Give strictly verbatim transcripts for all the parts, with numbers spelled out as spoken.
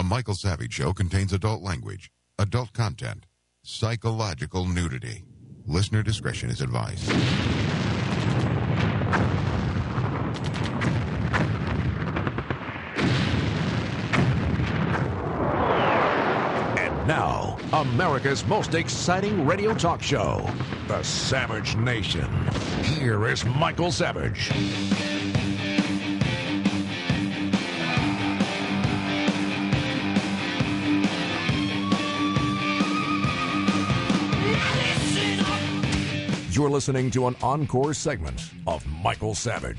Michael Savage Show contains adult language, adult content, psychological nudity. Listener discretion is advised. And now, America's most exciting radio talk show, The Savage Nation. Here is Michael Savage. You're listening to an encore segment of Michael Savage.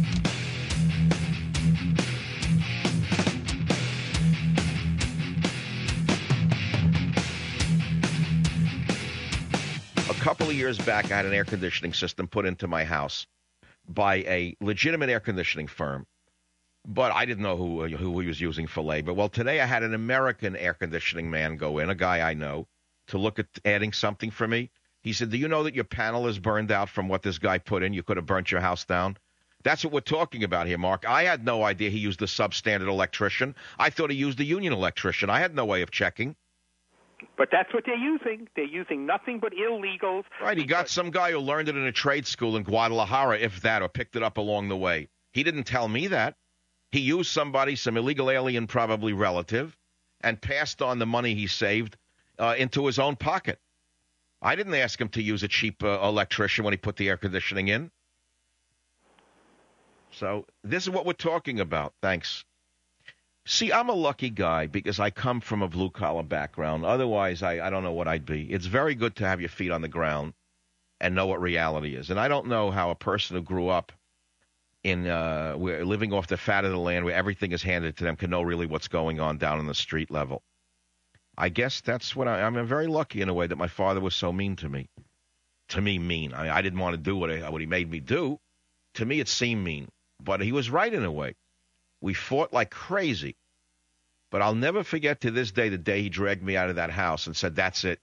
A couple of years back, I had an air conditioning system put into my house by a legitimate air conditioning firm, but I didn't know who, who he was using for labor. Well, today I had an American air conditioning man go in, a guy I know, to look at adding something for me. He said, do you know that your panel is burned out from what this guy put in? You could have burnt your house down. That's what we're talking about here, Mark. I had no idea he used a substandard electrician. I thought he used a union electrician. I had no way of checking. But that's what they're using. They're using nothing but illegals. Right, he got some guy who learned it in a trade school in Guadalajara, if that, or picked it up along the way. He didn't tell me that. He used somebody, some illegal alien, probably relative, and passed on the money he saved uh, into his own pocket. I didn't ask him to use a cheap uh, electrician when he put the air conditioning in. So this is what we're talking about. Thanks. See, I'm a lucky guy because I come from a blue-collar background. Otherwise, I, I don't know what I'd be. It's very good to have your feet on the ground and know what reality is. And I don't know how a person who grew up in uh, where living off the fat of the land where everything is handed to them can know really what's going on down on the street level. I guess that's what I, I'm very lucky in a way that my father was so mean to me. To me, mean. I, I didn't want to do what, I, what he made me do. To me, it seemed mean. But he was right in a way. We fought like crazy. But I'll never forget to this day the day he dragged me out of that house and said, that's it.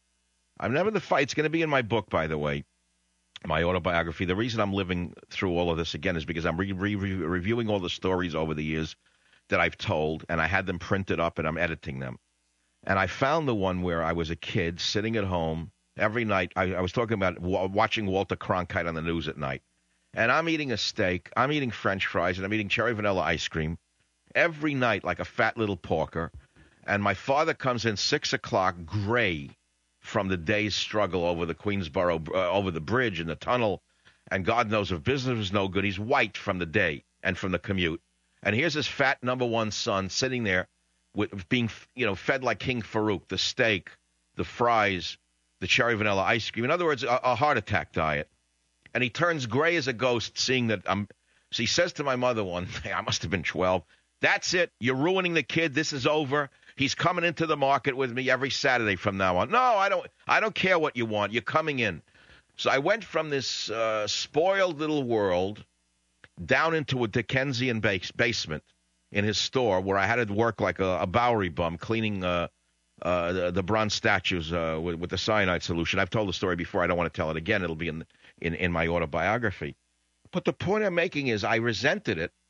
I'm never the fight. It's going to be in my book, by the way, my autobiography. The reason I'm living through all of this again is because I'm re- re- re- reviewing all the stories over the years that I've told, and I had them printed up, and I'm editing them. And I found the one where I was a kid sitting at home every night. I, I was talking about w- watching Walter Cronkite on the news at night. And I'm eating a steak, I'm eating French fries, and I'm eating cherry vanilla ice cream every night like a fat little porker. And my father comes in six o'clock, gray from the day's struggle over the Queensboro, uh, over the bridge and the tunnel. And God knows if business was no good, he's white from the day and from the commute. And here's his fat number one son sitting there, with being, you know, fed like King Farouk, the steak, the fries, the cherry vanilla ice cream. In other words, a, a heart attack diet. And he turns gray as a ghost seeing that I'm – so he says to my mother one day, I must have been twelve, that's it. You're ruining the kid. This is over. He's coming into the market with me every Saturday from now on. No, I don't I don't care what you want. You're coming in. So I went from this uh, spoiled little world down into a Dickensian base, basement in his store where I had to work like a, a Bowery bum cleaning uh, uh, the, the bronze statues uh, with, with the cyanide solution. I've told the story before. I don't want to tell it again. It'll be in, in, in my autobiography. But the point I'm making is I resented it.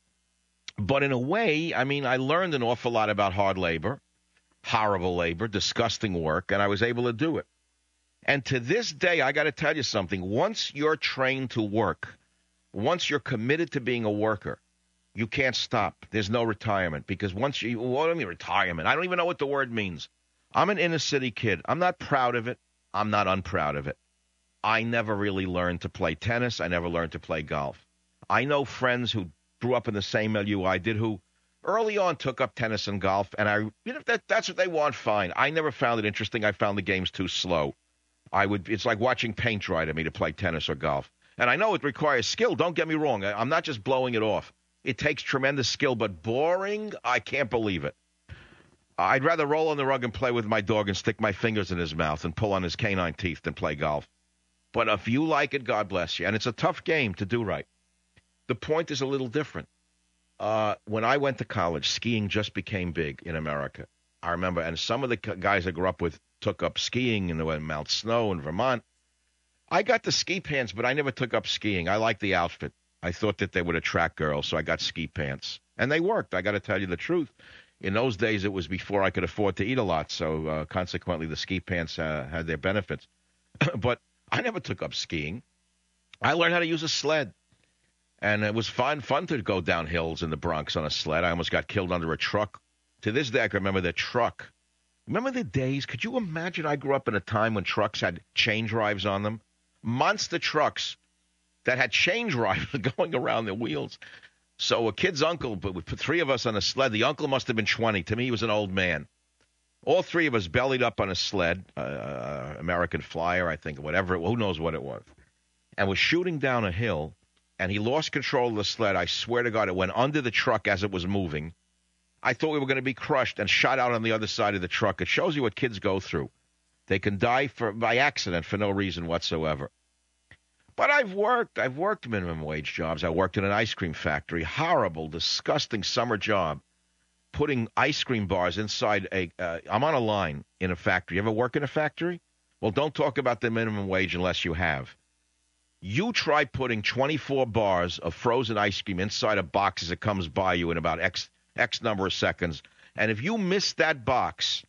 But in a way, I mean, I learned an awful lot about hard labor, horrible labor, disgusting work, and I was able to do it. And to this day, I got to tell you something. Once you're trained to work, once you're committed to being a worker, you can't stop. There's no retirement because once you – what do I mean retirement? I don't even know what the word means. I'm an inner-city kid. I'm not proud of it. I'm not unproud of it. I never really learned to play tennis. I never learned to play golf. I know friends who grew up in the same milieu I did who early on took up tennis and golf, and I – you know, if that, that's what they want, fine. I never found it interesting. I found the games too slow. I would – it's like watching paint dry to me to play tennis or golf. And I know it requires skill. Don't get me wrong. I, I'm not just blowing it off. It takes tremendous skill, but boring, I can't believe it. I'd rather roll on the rug and play with my dog and stick my fingers in his mouth and pull on his canine teeth than play golf. But if you like it, God bless you. And it's a tough game to do right. The point is a little different. Uh, when I went to college, skiing just became big in America. I remember, and some of the guys I grew up with took up skiing in the Mount Snow in Vermont. I got the ski pants, but I never took up skiing. I liked the outfit. I thought that they would attract girls, so I got ski pants. And they worked, I got to tell you the truth. In those days, it was before I could afford to eat a lot, so uh, consequently, the ski pants uh, had their benefits. But I never took up skiing. I learned how to use a sled, and it was fun, fun to go down hills in the Bronx on a sled. I almost got killed under a truck. To this day, I can remember the truck. Remember the days? Could you imagine? I grew up in a time when trucks had chain drives on them, monster trucks that had chain drives going around their wheels. So a kid's uncle, but we put three of us on a sled. The uncle must have been twenty. To me, he was an old man. All three of us bellied up on a sled, uh, American Flyer, I think, whatever. Who knows what it was. And was shooting down a hill, and he lost control of the sled. I swear to God, it went under the truck as it was moving. I thought we were going to be crushed and shot out on the other side of the truck. It shows you what kids go through. They can die for by accident for no reason whatsoever. But I've worked. I've worked minimum wage jobs. I worked in an ice cream factory. Horrible, disgusting summer job. Putting ice cream bars inside a uh, – I'm on a line in a factory. You ever work in a factory? Well, don't talk about the minimum wage unless you have. You try putting twenty-four bars of frozen ice cream inside a box as it comes by you in about X, X number of seconds. And if you miss that box,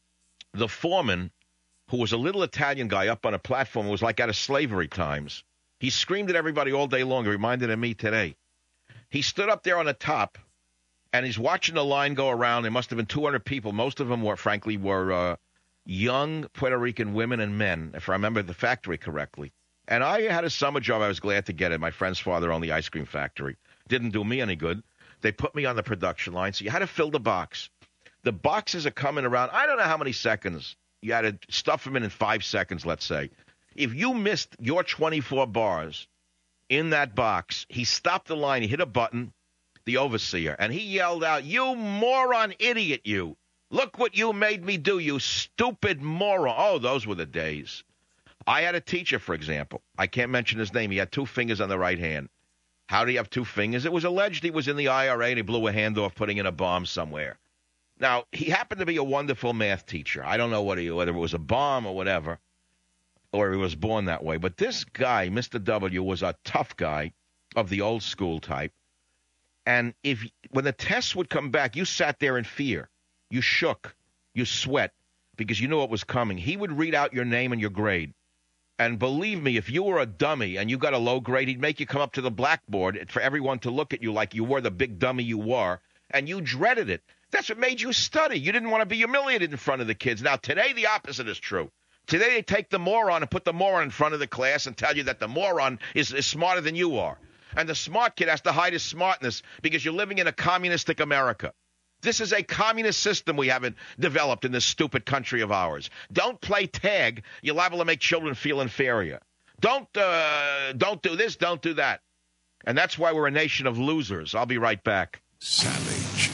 the foreman, who was a little Italian guy up on a platform, was like out of slavery times. He screamed at everybody all day long. It reminded of me today. He stood up there on the top, and he's watching the line go around. There must have been two hundred people. Most of them were, frankly, were uh, young Puerto Rican women and men, if I remember the factory correctly. And I had a summer job. I was glad to get it. My friend's father owned the ice cream factory. Didn't do me any good. They put me on the production line, so you had to fill the box. The boxes are coming around. I don't know how many seconds. You had to stuff them in in five seconds, let's say. If you missed your twenty-four bars in that box, he stopped the line. He hit a button, the overseer, and he yelled out, "You moron idiot, you. Look what you made me do, you stupid moron." Oh, those were the days. I had a teacher, for example. I can't mention his name. He had two fingers on the right hand. How do you have two fingers? It was alleged he was in the I R A and he blew a hand off putting in a bomb somewhere. Now, he happened to be a wonderful math teacher. I don't know what he, whether it was a bomb or whatever, or he was born that way. But this guy, Mister W, was a tough guy of the old school type. And if when the tests would come back, you sat there in fear. You shook. You sweat because you knew what was coming. He would read out your name and your grade. And believe me, if you were a dummy and you got a low grade, he'd make you come up to the blackboard for everyone to look at you like you were the big dummy you were, and you dreaded it. That's what made you study. You didn't want to be humiliated in front of the kids. Now, today, the opposite is true. Today, they take the moron and put the moron in front of the class and tell you that the moron is, is smarter than you are. And the smart kid has to hide his smartness because you're living in a communistic America. This is a communist system we haven't developed in this stupid country of ours. Don't play tag. You're liable to make children feel inferior. Don't, uh, don't do this, don't do that. And that's why we're a nation of losers. I'll be right back. Savage.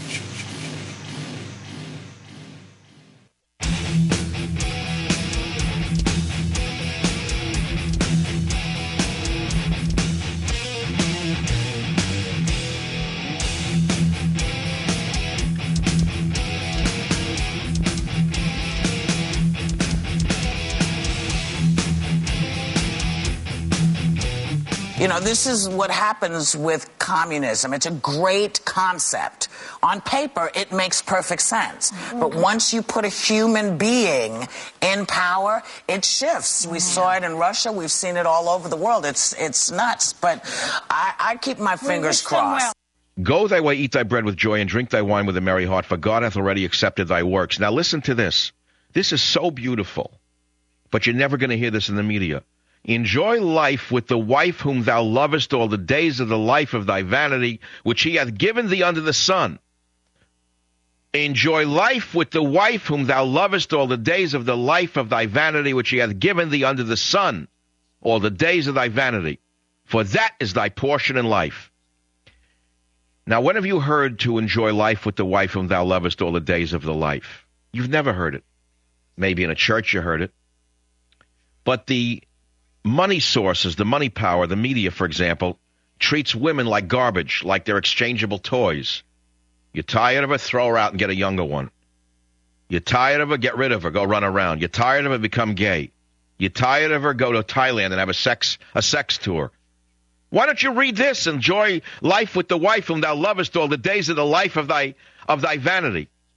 You know, this is what happens with communism. It's a great concept. On paper, it makes perfect sense. Mm-hmm. But once you put a human being in power, it shifts. We saw it in Russia. We've seen it all over the world. It's it's nuts. But I, I keep my fingers crossed. Go thy way, eat thy bread with joy, and drink thy wine with a merry heart, for God hath already accepted thy works. Now listen to this. This is so beautiful, but you're never going to hear this in the media. Enjoy life with the wife whom thou lovest all the days of the life of thy vanity, which he hath given thee under the sun. Enjoy life with the wife whom thou lovest all the days of the life of thy vanity, which he hath given thee under the sun, all the days of thy vanity. For that is thy portion in life. Now, when have you heard to enjoy life with the wife whom thou lovest all the days of the life? You've never heard it. Maybe in a church you heard it. But the money sources, the money power, the media, for example, treats women like garbage, like they're exchangeable toys. You're tired of her, throw her out and get a younger one. You're tired of her, get rid of her, go run around. You're tired of her, become gay. You're tired of her, go to Thailand and have a sex a sex tour. Why don't you read this? Enjoy life with the wife whom thou lovest all the days of the life of thy of thy vanity.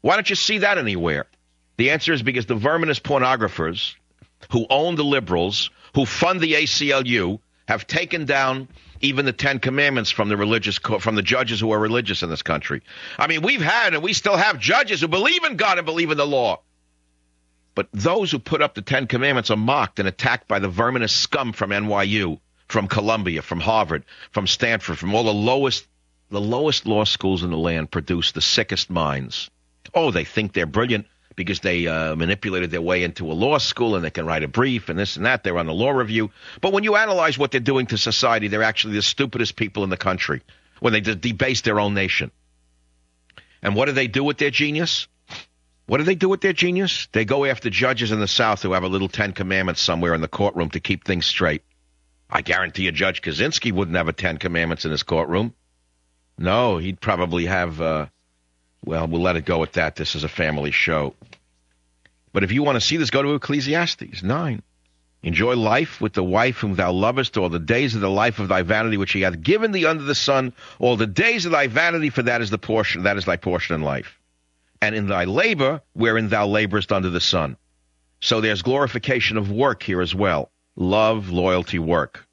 Why don't you see that anywhere? The answer is because the verminous pornographers who own the liberals, who fund the A C L U, have taken down even the Ten Commandments from the religious, from the judges who are religious in this country. I mean, we've had and we still have judges who believe in God and believe in the law. But those who put up the Ten Commandments are mocked and attacked by the verminous scum from N Y U, from Columbia, from Harvard, from Stanford, from all the lowest, the lowest law schools in the land produce the sickest minds. Oh, they think they're brilliant because they uh, manipulated their way into a law school and they can write a brief and this and that. They're on the law review. But when you analyze what they're doing to society, they're actually the stupidest people in the country when they de- debase their own nation. And what do they do with their genius? What do they do with their genius? They go after judges in the South who have a little Ten Commandments somewhere in the courtroom to keep things straight. I guarantee you Judge Kaczynski wouldn't have a Ten Commandments in his courtroom. No, he'd probably have... Uh, Well, we'll let it go at that. This is a family show. But if you want to see this, go to Ecclesiastes nine. Enjoy life with the wife whom thou lovest, all the days of the life of thy vanity which he hath given thee under the sun, all the days of thy vanity, for that is the portion, that is thy portion in life. And in thy labor, wherein thou laborest under the sun. So there's glorification of work here as well. Love, loyalty, work.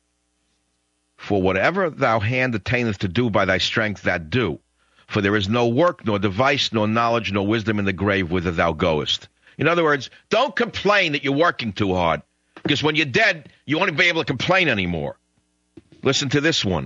For whatever thou hand attaineth to do by thy strength, that do. For there is no work, nor device, nor knowledge, nor wisdom in the grave whither thou goest. In other words, don't complain that you're working too hard, because when you're dead, you won't be able to complain anymore. Listen to this one.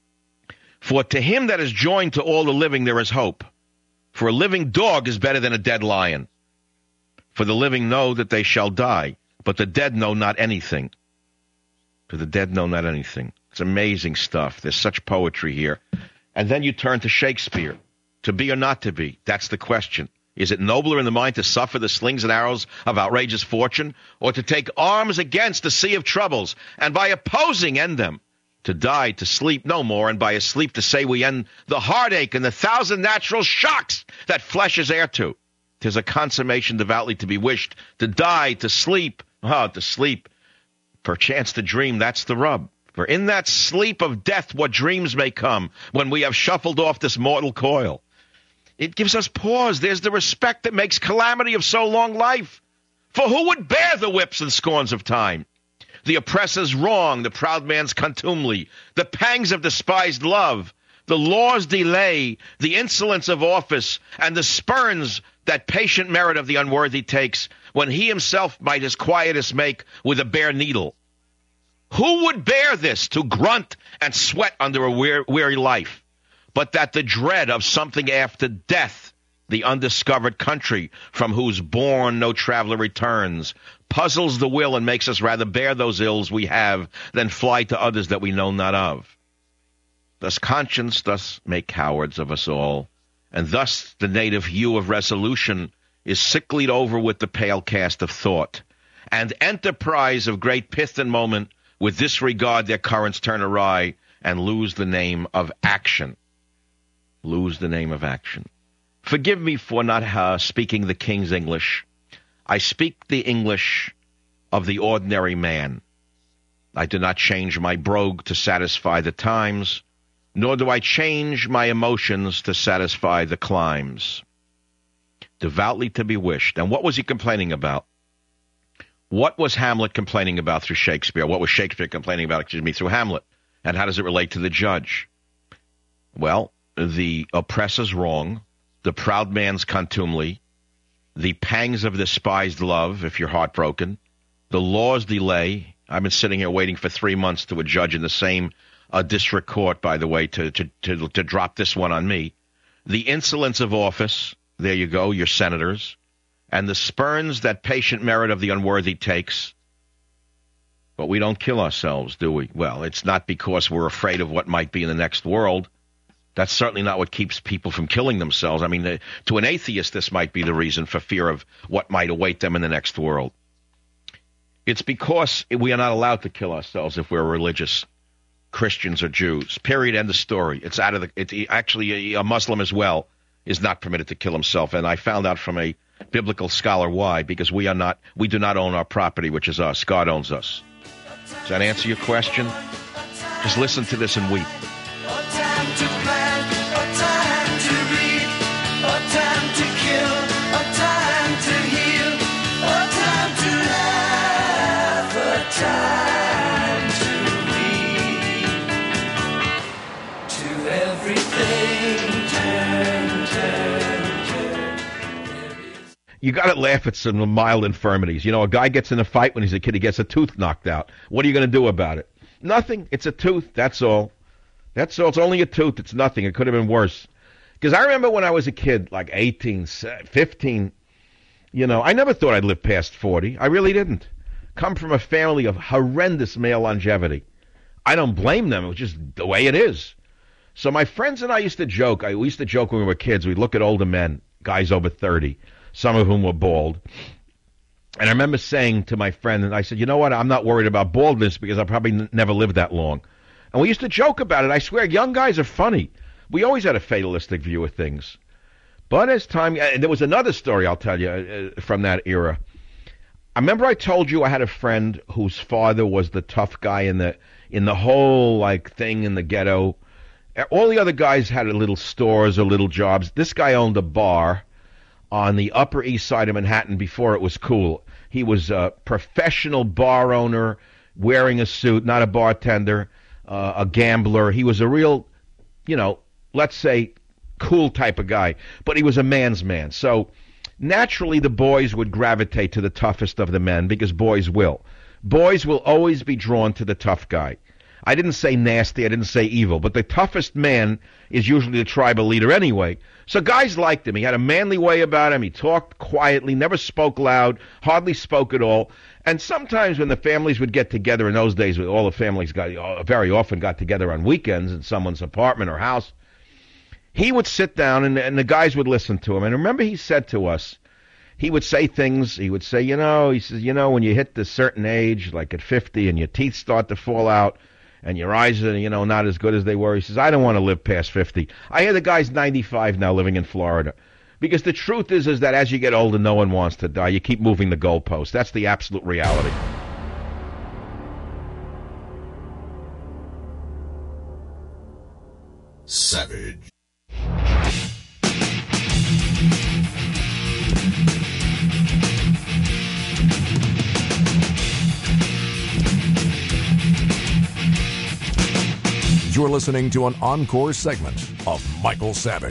For to him that is joined to all the living there is hope. For a living dog is better than a dead lion. For the living know that they shall die, but the dead know not anything. For the dead know not anything. It's amazing stuff. There's such poetry here. And then you turn to Shakespeare. To be or not to be? That's the question. Is it nobler in the mind to suffer the slings and arrows of outrageous fortune, or to take arms against the sea of troubles, and by opposing end them? To die, to sleep no more, and by a sleep to say we end the heartache and the thousand natural shocks that flesh is heir to. 'Tis a consummation devoutly to be wished. To die, to sleep, oh, to sleep, perchance to dream, that's the rub. For in that sleep of death what dreams may come when we have shuffled off this mortal coil. It gives us pause. There's the respect that makes calamity of so long life. For who would bear the whips and scorns of time? The oppressor's wrong, the proud man's contumely, the pangs of despised love, the law's delay, the insolence of office, and the spurns that patient merit of the unworthy takes, when he himself might his quietest make with a bare needle. Who would bear this, to grunt and sweat under a weary life, but that the dread of something after death, the undiscovered country from whose bourne no traveler returns, puzzles the will and makes us rather bear those ills we have than fly to others that we know not of. Thus conscience doth make cowards of us all, and thus the native hue of resolution is sicklied over with the pale cast of thought, and enterprise of great pith and moment with disregard their currents turn awry and lose the name of action. Lose the name of action. Forgive me for not uh, speaking the King's English. I speak the English of the ordinary man. I do not change my brogue to satisfy the times, nor do I change my emotions to satisfy the climes. Devoutly to be wished. And what was he complaining about? What was Hamlet complaining about through Shakespeare? What was Shakespeare complaining about, excuse me, through Hamlet? And how does it relate to the judge? Well, the oppressor's wrong, the proud man's contumely, the pangs of despised love, if you're heartbroken, the law's delay. I've been sitting here waiting for three months to a judge in the same uh, district court, by the way, to, to, to, to drop this one on me. The insolence of office, there you go, your senators. And the spurns that patient merit of the unworthy takes. But we don't kill ourselves, do we? Well, it's not because we're afraid of what might be in the next world. That's certainly not what keeps people from killing themselves. I mean, uh, to an atheist, this might be the reason, for fear of what might await them in the next world. It's because we are not allowed to kill ourselves if we're religious Christians or Jews. Period. End of story. It's out of the. It, actually, a, a Muslim as well is not permitted to kill himself. And I found out from a biblical scholar why, because we are not, we do not own our property, which is us. God owns us. Does that answer your question? Just listen to this and weep. What time to plant, what time to reap, what time to kill. You got to laugh at some mild infirmities. You know, a guy gets in a fight when he's a kid, he gets a tooth knocked out. What are you going to do about it? Nothing. It's a tooth. That's all. That's all. It's only a tooth. It's nothing. It could have been worse. Because I remember when I was a kid, like eighteen, fifteen, you know, I never thought I'd live past forty. I really didn't. Come from a family of horrendous male longevity. I don't blame them. It was just the way it is. So my friends and I used to joke. I, we used to joke when we were kids. We'd look at older men, guys over thirty, some of whom were bald. And I remember saying to my friend, and I said, you know what, I'm not worried about baldness because I'll probably n- never live that long. And we used to joke about it. I swear, young guys are funny. We always had a fatalistic view of things. But as time, and there was another story I'll tell you uh, from that era. I remember I told you I had a friend whose father was the tough guy in the in the whole like thing in the ghetto. All the other guys had little stores or little jobs. This guy owned a bar on the Upper East Side of Manhattan before it was cool. He was a professional bar owner, wearing a suit, not a bartender, uh, a gambler. He was a real, you know, let's say, cool type of guy. But he was a man's man. So naturally the boys would gravitate to the toughest of the men because boys will. Boys will always be drawn to the tough guy. I didn't say nasty, I didn't say evil, but the toughest man is usually the tribal leader anyway. So guys liked him. He had a manly way about him. He talked quietly, never spoke loud, hardly spoke at all. And sometimes when the families would get together in those days, all the families got very often got together on weekends in someone's apartment or house, he would sit down and, and the guys would listen to him. And remember he said to us, he would say things, he would say, you know, he says, you know, when you hit this certain age, like at fifty, and your teeth start to fall out, and your eyes are, you know, not as good as they were. He says, I don't want to live past fifty. I hear the guy's ninety-five now living in Florida. Because the truth is, is that as you get older, no one wants to die. You keep moving the goalpost. That's the absolute reality. Savage. You're listening to an encore segment of Michael Savage.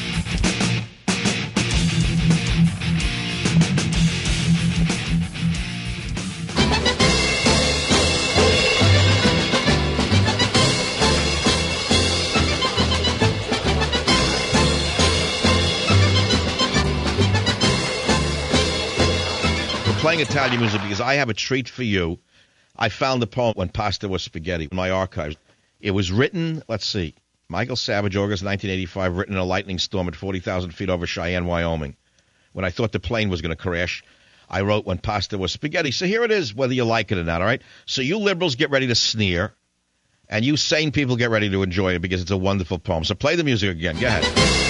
We're playing Italian music because I have a treat for you. I found the poem When Pasta Was Spaghetti in my archives. It was written, let's see, Michael Savage, August nineteen eighty-five, written in a lightning storm at forty thousand feet over Cheyenne, Wyoming. When I thought the plane was going to crash, I wrote When Pasta Was Spaghetti. So here it is, whether you like it or not, all right? So you liberals get ready to sneer, and you sane people get ready to enjoy it because it's a wonderful poem. So play the music again. Go ahead.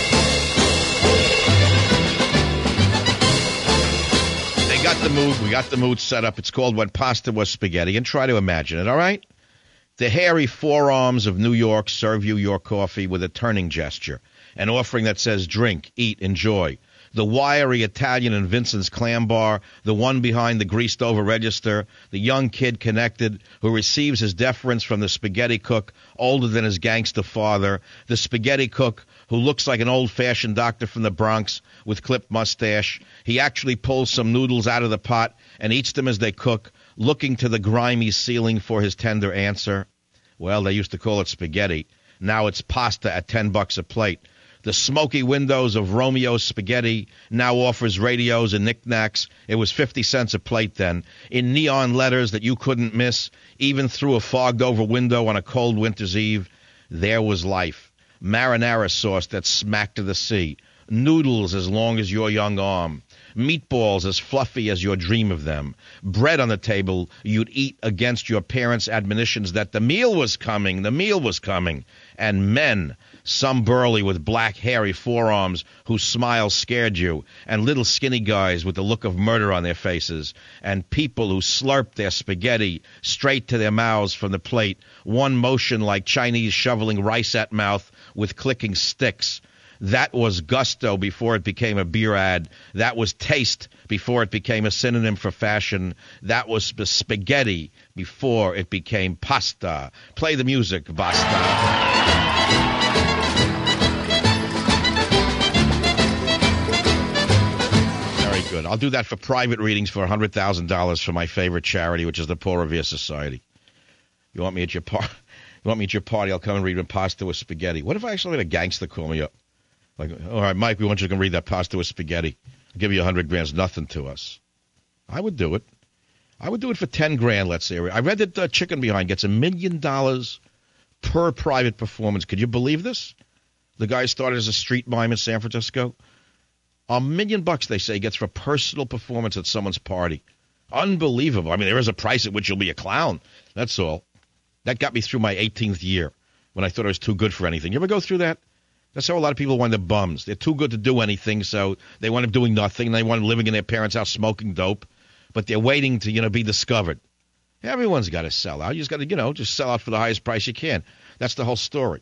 They got the mood. We got the mood set up. It's called When Pasta Was Spaghetti, and try to imagine it, all right? The hairy forearms of New York serve you your coffee with a turning gesture, an offering that says drink, eat, enjoy. The wiry Italian in Vincent's Clam Bar, the one behind the greased-over register, the young kid connected who receives his deference from the spaghetti cook, older than his gangster father, the spaghetti cook who looks like an old-fashioned doctor from the Bronx with clipped mustache. He actually pulls some noodles out of the pot and eats them as they cook, looking to the grimy ceiling for his tender answer. Well, they used to call it spaghetti. Now it's pasta at ten bucks a plate. The smoky windows of Romeo's Spaghetti now offers radios and knickknacks. It was fifty cents a plate then. In neon letters that you couldn't miss, even through a fogged-over window on a cold winter's eve, there was life. Marinara sauce that smacked to the sea. Noodles as long as your young arm. Meatballs as fluffy as your dream of them. Bread on the table you'd eat against your parents' admonitions that the meal was coming, the meal was coming. And men, some burly with black hairy forearms whose smiles scared you, and little skinny guys with the look of murder on their faces, and people who slurped their spaghetti straight to their mouths from the plate, one motion like Chinese shoveling rice at mouth with clicking sticks. That was gusto before it became a beer ad. That was taste before it became a synonym for fashion. That was sp- spaghetti before it became pasta. Play the music, basta. Very good. Good. I'll do that for private readings for one hundred thousand dollars for my favorite charity, which is the Paul Revere Society. You want me at your par- You want me at your party? I'll come and read a pasta with spaghetti. What if I actually had a gangster call me up? Like, all right, Mike, we want you to come read that pasta with spaghetti. I'll give you one hundred grand. It's nothing to us. I would do it. I would do it for ten grand, let's say. I read that uh, Chicken Behind gets a million dollars per private performance. Could you believe this? The guy started as a street mime in San Francisco. A million bucks, they say, gets for a personal performance at someone's party. Unbelievable. I mean, there is a price at which you'll be a clown. That's all. That got me through my eighteenth year when I thought I was too good for anything. You ever go through that? That's how a lot of people wind up bums. They're too good to do anything, so they wind up doing nothing. They wind up living in their parents' house smoking dope, but they're waiting to, you know, be discovered. Everyone's got to sell out. You just got to, you know, just sell out for the highest price you can. That's the whole story.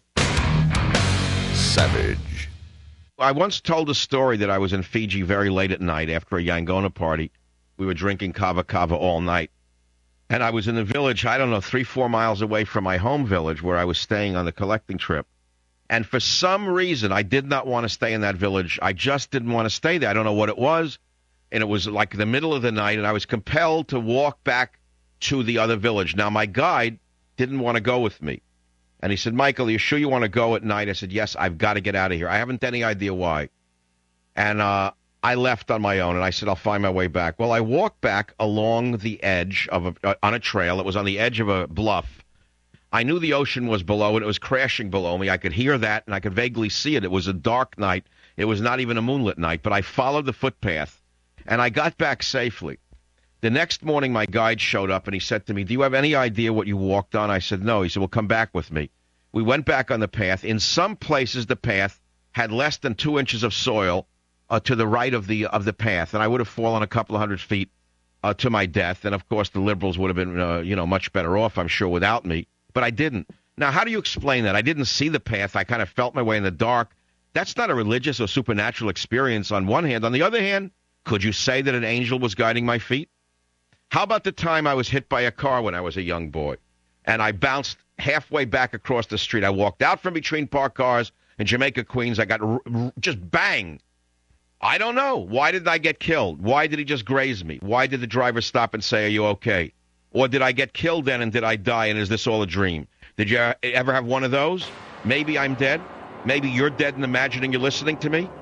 Savage. I once told a story that I was in Fiji very late at night after a Yangona party. We were drinking kava kava all night. And I was in the village, I don't know, three, four miles away from my home village where I was staying on the collecting trip. And for some reason, I did not want to stay in that village. I just didn't want to stay there. I don't know what it was. And it was like the middle of the night, and I was compelled to walk back to the other village. Now, my guide didn't want to go with me. And he said, Michael, are you sure you want to go at night? I said, yes, I've got to get out of here. I haven't any idea why. And uh, I left on my own, and I said, I'll find my way back. Well, I walked back along the edge of a, uh, on a trail. It was on the edge of a bluff. I knew the ocean was below it. It was crashing below me. I could hear that, and I could vaguely see it. It was a dark night. It was not even a moonlit night, but I followed the footpath, and I got back safely. The next morning, my guide showed up, and he said to me, do you have any idea what you walked on? I said, no. He said, well, come back with me. We went back on the path. In some places, the path had less than two inches of soil uh, to the right of the of the path, and I would have fallen a couple of hundred feet uh, to my death. And, of course, the liberals would have been, uh, you know, much better off, I'm sure, without me. But I didn't. Now, how do you explain that? I didn't see the path. I kind of felt my way in the dark. That's not a religious or supernatural experience on one hand. On the other hand, could you say that an angel was guiding my feet? How about the time I was hit by a car when I was a young boy, and I bounced halfway back across the street? I walked out from between parked cars in Jamaica, Queens. I got r- r- just bang. I don't know. Why did I get killed? Why did he just graze me? Why did the driver stop and say, are you okay? Or did I get killed then and did I die, and is this all a dream? Did you ever have one of those? Maybe I'm dead. Maybe you're dead and imagining you're listening to me.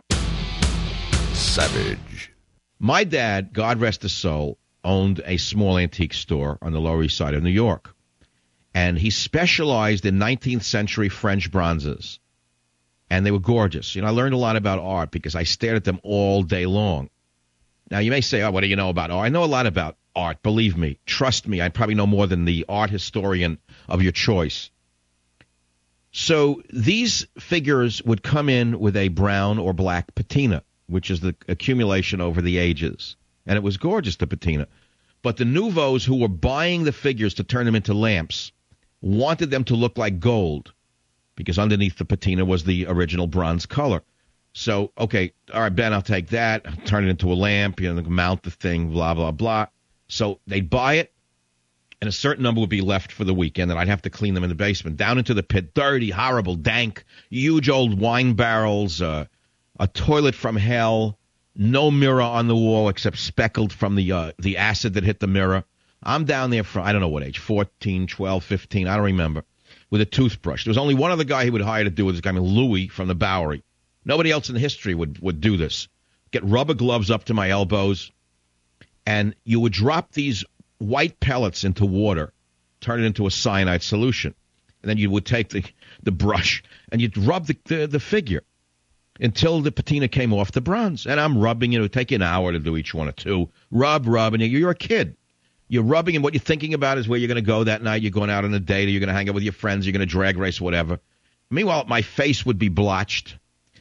Savage. My dad, God rest his soul, owned a small antique store on the Lower East Side of New York. And he specialized in nineteenth century French bronzes. And they were gorgeous. You know, I learned a lot about art because I stared at them all day long. Now, you may say, oh, what do you know about art? I know a lot about art. Believe me. Trust me. I probably know more than the art historian of your choice. So these figures would come in with a brown or black patina, which is the accumulation over the ages. And it was gorgeous, the patina. But the nouveaux who were buying the figures to turn them into lamps wanted them to look like gold because underneath the patina was the original bronze color. So, okay, all right, Ben, I'll take that, I'll turn it into a lamp, you know, mount the thing, blah, blah, blah. So they'd buy it, and a certain number would be left for the weekend, and I'd have to clean them in the basement, down into the pit, dirty, horrible, dank, huge old wine barrels, uh, a toilet from hell, no mirror on the wall except speckled from the uh, the acid that hit the mirror. I'm down there from, I don't know what age, fourteen, twelve, fifteen, I don't remember, with a toothbrush. There was only one other guy he would hire to do it, this guy named Louis from the Bowery. Nobody else in history would, would do this. Get rubber gloves up to my elbows, and you would drop these white pellets into water, turn it into a cyanide solution. And then you would take the, the brush, and you'd rub the, the, the figure until the patina came off the bronze. And I'm rubbing it. It would take you an hour to do each one or two. Rub, rub, and you're a kid. You're rubbing, and what you're thinking about is where you're going to go that night. You're going out on a date, or you're going to hang out with your friends. You're going to drag race, whatever. Meanwhile, my face would be blotched,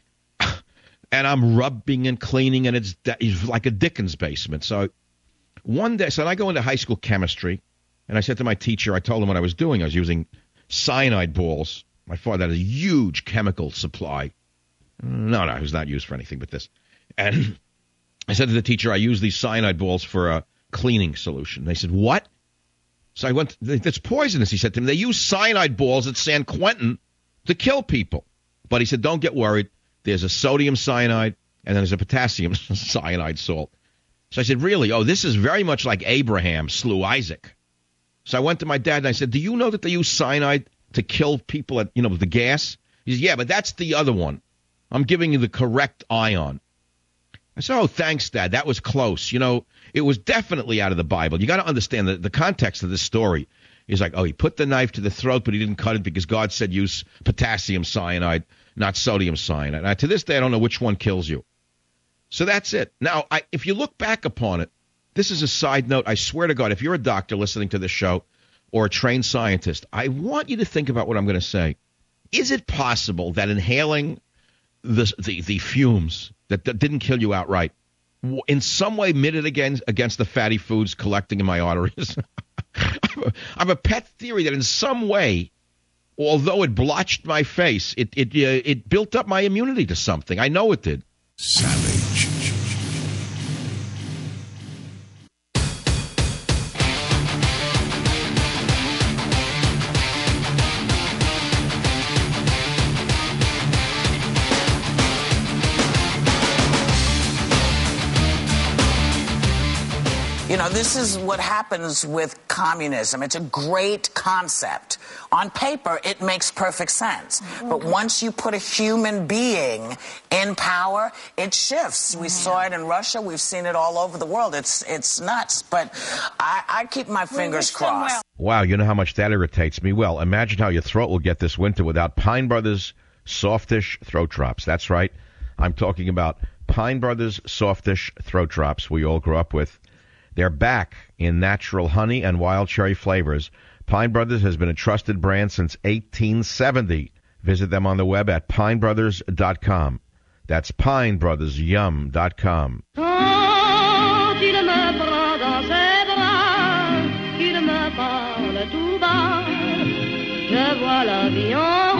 and I'm rubbing and cleaning, and it's, it's like a Dickens basement. So one day, so I go into high school chemistry, and I said to my teacher, I told him what I was doing. I was using cyanide balls. My father had a huge chemical supply. No, no, it was not used for anything but this. And I said to the teacher, I use these cyanide balls for a cleaning solution. They said, what? So I went, that's poisonous, he said to me. They use cyanide balls at San Quentin to kill people. But he said, don't get worried. There's a sodium cyanide, and then there's a potassium cyanide salt. So I said, really? Oh, this is very much like Abraham slew Isaac. So I went to my dad and I said, do you know that they use cyanide to kill people at, you know, with the gas? He said, yeah, but that's the other one. I'm giving you the correct ion. I said, oh, thanks, Dad. That was close. You know, it was definitely out of the Bible. You got to understand the, the context of this story. He's like, oh, he put the knife to the throat, but he didn't cut it because God said use potassium cyanide, not sodium cyanide. Now, to this day, I don't know which one kills you. So that's it. Now, I, if you look back upon it, this is a side note. I swear to God, if you're a doctor listening to this show or a trained scientist, I want you to think about what I'm going to say. Is it possible that inhaling the the, the fumes that, that didn't kill you outright in some way mitted against, against the fatty foods collecting in my arteries? I have a pet theory that in some way, although it blotched my face, it it uh, it built up my immunity to something. I know it did. Savage. You know, this is what happens with communism. It's a great concept. On paper, it makes perfect sense. But once you put a human being in power, it shifts. We saw it in Russia. We've seen it all over the world. It's it's nuts. But I, I keep my fingers crossed. Wow, you know how much that irritates me? Well, imagine how your throat will get this winter without Pine Brothers Softish Throat Drops. That's right. I'm talking about Pine Brothers Softish Throat Drops we all grew up with. They're back in natural honey and wild cherry flavors. Pine Brothers has been a trusted brand since eighteen seventy. Visit them on the web at pine brothers dot com. That's pine brothers yum dot com. Quand il me prend dans ses bras, qu'il me parle tout bas, je vois la vie en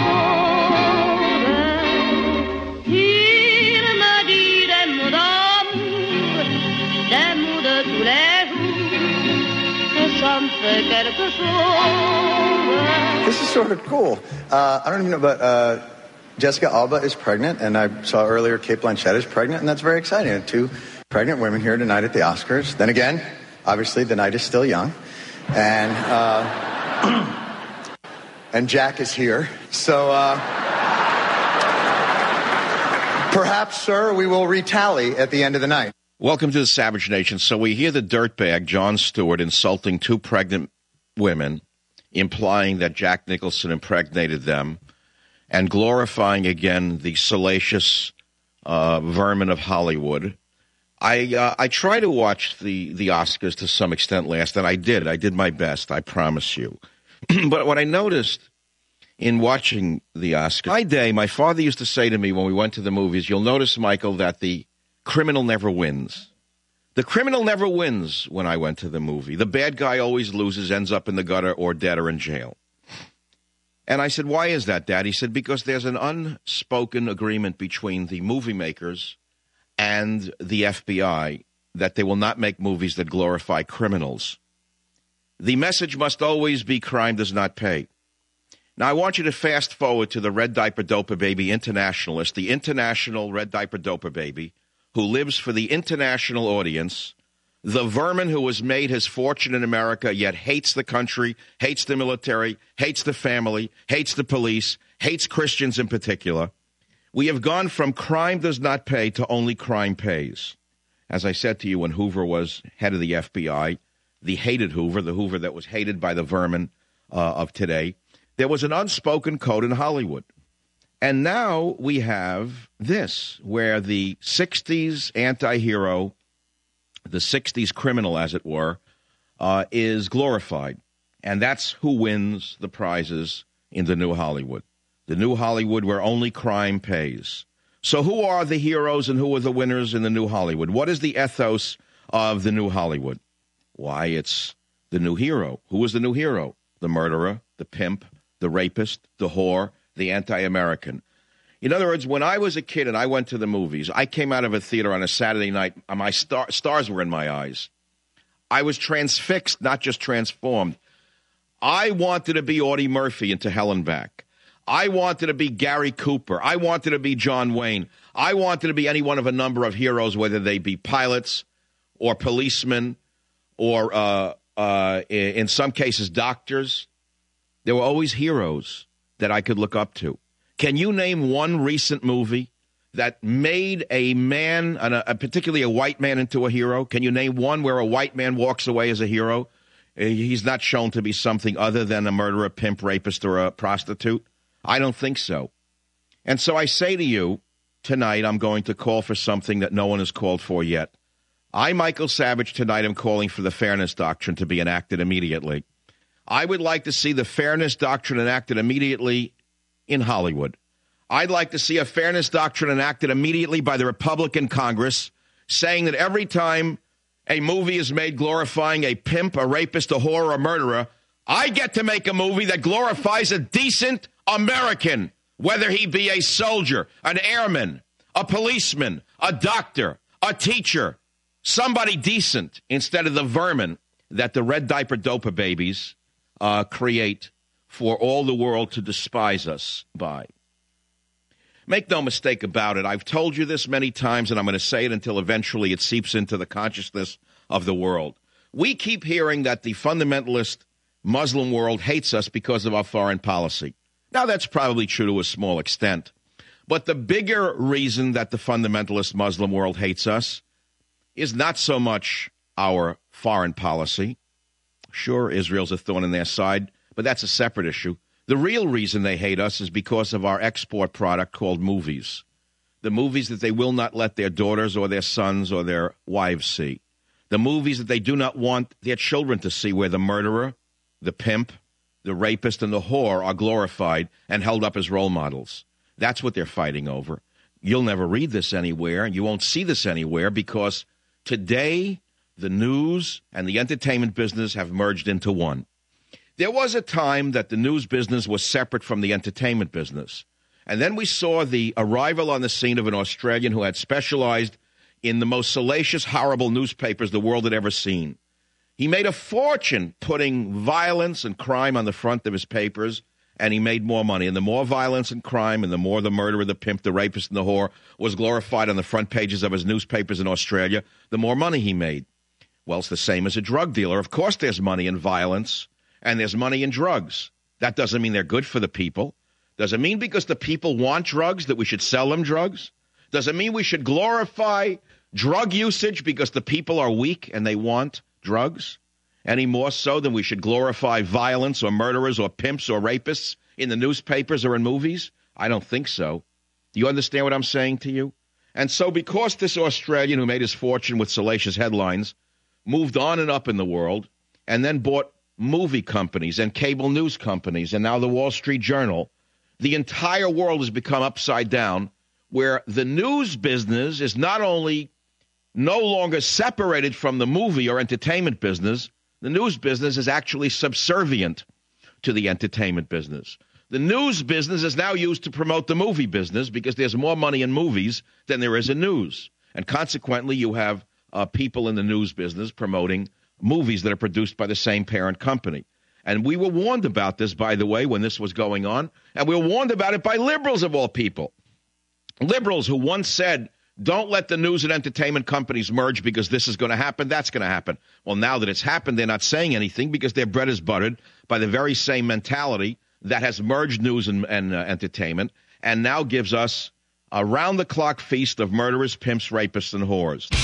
rose. Il me dit des mots d'amour, des mots de tous les jours, que ça me fait quelque chose. This is sort of cool. Uh, I don't even know, but uh, Jessica Alba is pregnant, and I saw earlier Cate Blanchett is pregnant, and that's very exciting. Two pregnant women here tonight at the Oscars. Then again, obviously the night is still young, and uh, and Jack is here. So uh, perhaps, sir, we will retally at the end of the night. Welcome to the Savage Nation. So we hear the dirtbag, Jon Stewart, insulting two pregnant women, implying that Jack Nicholson impregnated them, and glorifying again the salacious uh, vermin of Hollywood. I uh, I try to watch the, the Oscars to some extent last, and I did. I did my best, I promise you. But what I noticed in watching the Oscars, my day, my father used to say to me when we went to the movies, you'll notice, Michael, that the criminal never wins. The criminal never wins when I went to the movie. The bad guy always loses, ends up in the gutter or dead or in jail. And I said, why is that, Dad? He said, because there's an unspoken agreement between the movie makers and the F B I that they will not make movies that glorify criminals. The message must always be crime does not pay. Now, I want you to fast forward to the Red Diaper Doper Baby internationalist, the international Red Diaper Doper Baby, who lives for the international audience, the vermin who has made his fortune in America, yet hates the country, hates the military, hates the family, hates the police, hates Christians in particular. We have gone from crime does not pay to only crime pays. As I said to you when Hoover was head of the F B I, the hated Hoover, the Hoover that was hated by the vermin uh, of today, there was an unspoken code in Hollywood. And now we have this, where the sixties anti-hero, the sixties criminal, as it were, uh, is glorified. And that's who wins the prizes in the new Hollywood. The new Hollywood where only crime pays. So who are the heroes and who are the winners in the new Hollywood? What is the ethos of the new Hollywood? Why, it's the new hero. Who is the new hero? The murderer, the pimp, the rapist, the whore, the anti-American. In other words, when I was a kid and I went to the movies, I came out of a theater on a Saturday night, and my star- stars were in my eyes. I was transfixed, not just transformed. I wanted to be Audie Murphy into Hell and Back. I wanted to be Gary Cooper. I wanted to be John Wayne. I wanted to be any one of a number of heroes, whether they be pilots or policemen or, uh, uh, in, in some cases, doctors. There were always heroes that I could look up to. Can you name one recent movie that made a man, a, particularly a white man, into a hero? Can you name one where a white man walks away as a hero? He's not shown to be something other than a murderer, pimp, rapist, or a prostitute? I don't think so. And so I say to you, tonight I'm going to call for something that no one has called for yet. I, Michael Savage, tonight am calling for the Fairness Doctrine to be enacted immediately. I would like to see the Fairness Doctrine enacted immediately in Hollywood. I'd like to see a Fairness Doctrine enacted immediately by the Republican Congress, saying that every time a movie is made glorifying a pimp, a rapist, a whore, or a murderer, I get to make a movie that glorifies a decent American, whether he be a soldier, an airman, a policeman, a doctor, a teacher, somebody decent, instead of the vermin that the red diaper doper babies uh, create for all the world to despise us by. Make no mistake about it. I've told you this many times, and I'm going to say it until eventually it seeps into the consciousness of the world. We keep hearing that the fundamentalist Muslim world hates us because of our foreign policy. Now, that's probably true to a small extent. But the bigger reason that the fundamentalist Muslim world hates us is not so much our foreign policy. Sure, Israel's a thorn in their side, but that's a separate issue. The real reason they hate us is because of our export product called movies. The movies that they will not let their daughters or their sons or their wives see. The movies that they do not want their children to see, where the murderer, the pimp, the rapist, and the whore are glorified and held up as role models. That's what they're fighting over. You'll never read this anywhere, and you won't see this anywhere, because today the news and the entertainment business have merged into one. There was a time that the news business was separate from the entertainment business. And then we saw the arrival on the scene of an Australian who had specialized in the most salacious, horrible newspapers the world had ever seen. He made a fortune putting violence and crime on the front of his papers, and he made more money. And the more violence and crime, and the more the murderer, the pimp, the rapist, and the whore was glorified on the front pages of his newspapers in Australia, the more money he made. Well, it's the same as a drug dealer. Of course there's money in violence. And there's money in drugs. That doesn't mean they're good for the people. Does it mean because the people want drugs that we should sell them drugs? Does it mean we should glorify drug usage because the people are weak and they want drugs? Any more so than we should glorify violence or murderers or pimps or rapists in the newspapers or in movies? I don't think so. Do you understand what I'm saying to you? And so because this Australian who made his fortune with salacious headlines moved on and up in the world and then bought movie companies and cable news companies and now the Wall Street Journal, the entire world has become upside down, where the news business is not only no longer separated from the movie or entertainment business, the news business is actually subservient to the entertainment business. The news business is now used to promote the movie business because there's more money in movies than there is in news. And consequently, you have uh, people in the news business promoting movies that are produced by the same parent company. And we were warned about this, by the way, when this was going on. And we were warned about it by liberals of all people. Liberals who once said, don't let the news and entertainment companies merge because this is going to happen, that's going to happen. Well, now that it's happened, they're not saying anything because their bread is buttered by the very same mentality that has merged news and, and uh, entertainment and now gives us a round-the-clock feast of murderers, pimps, rapists, and whores.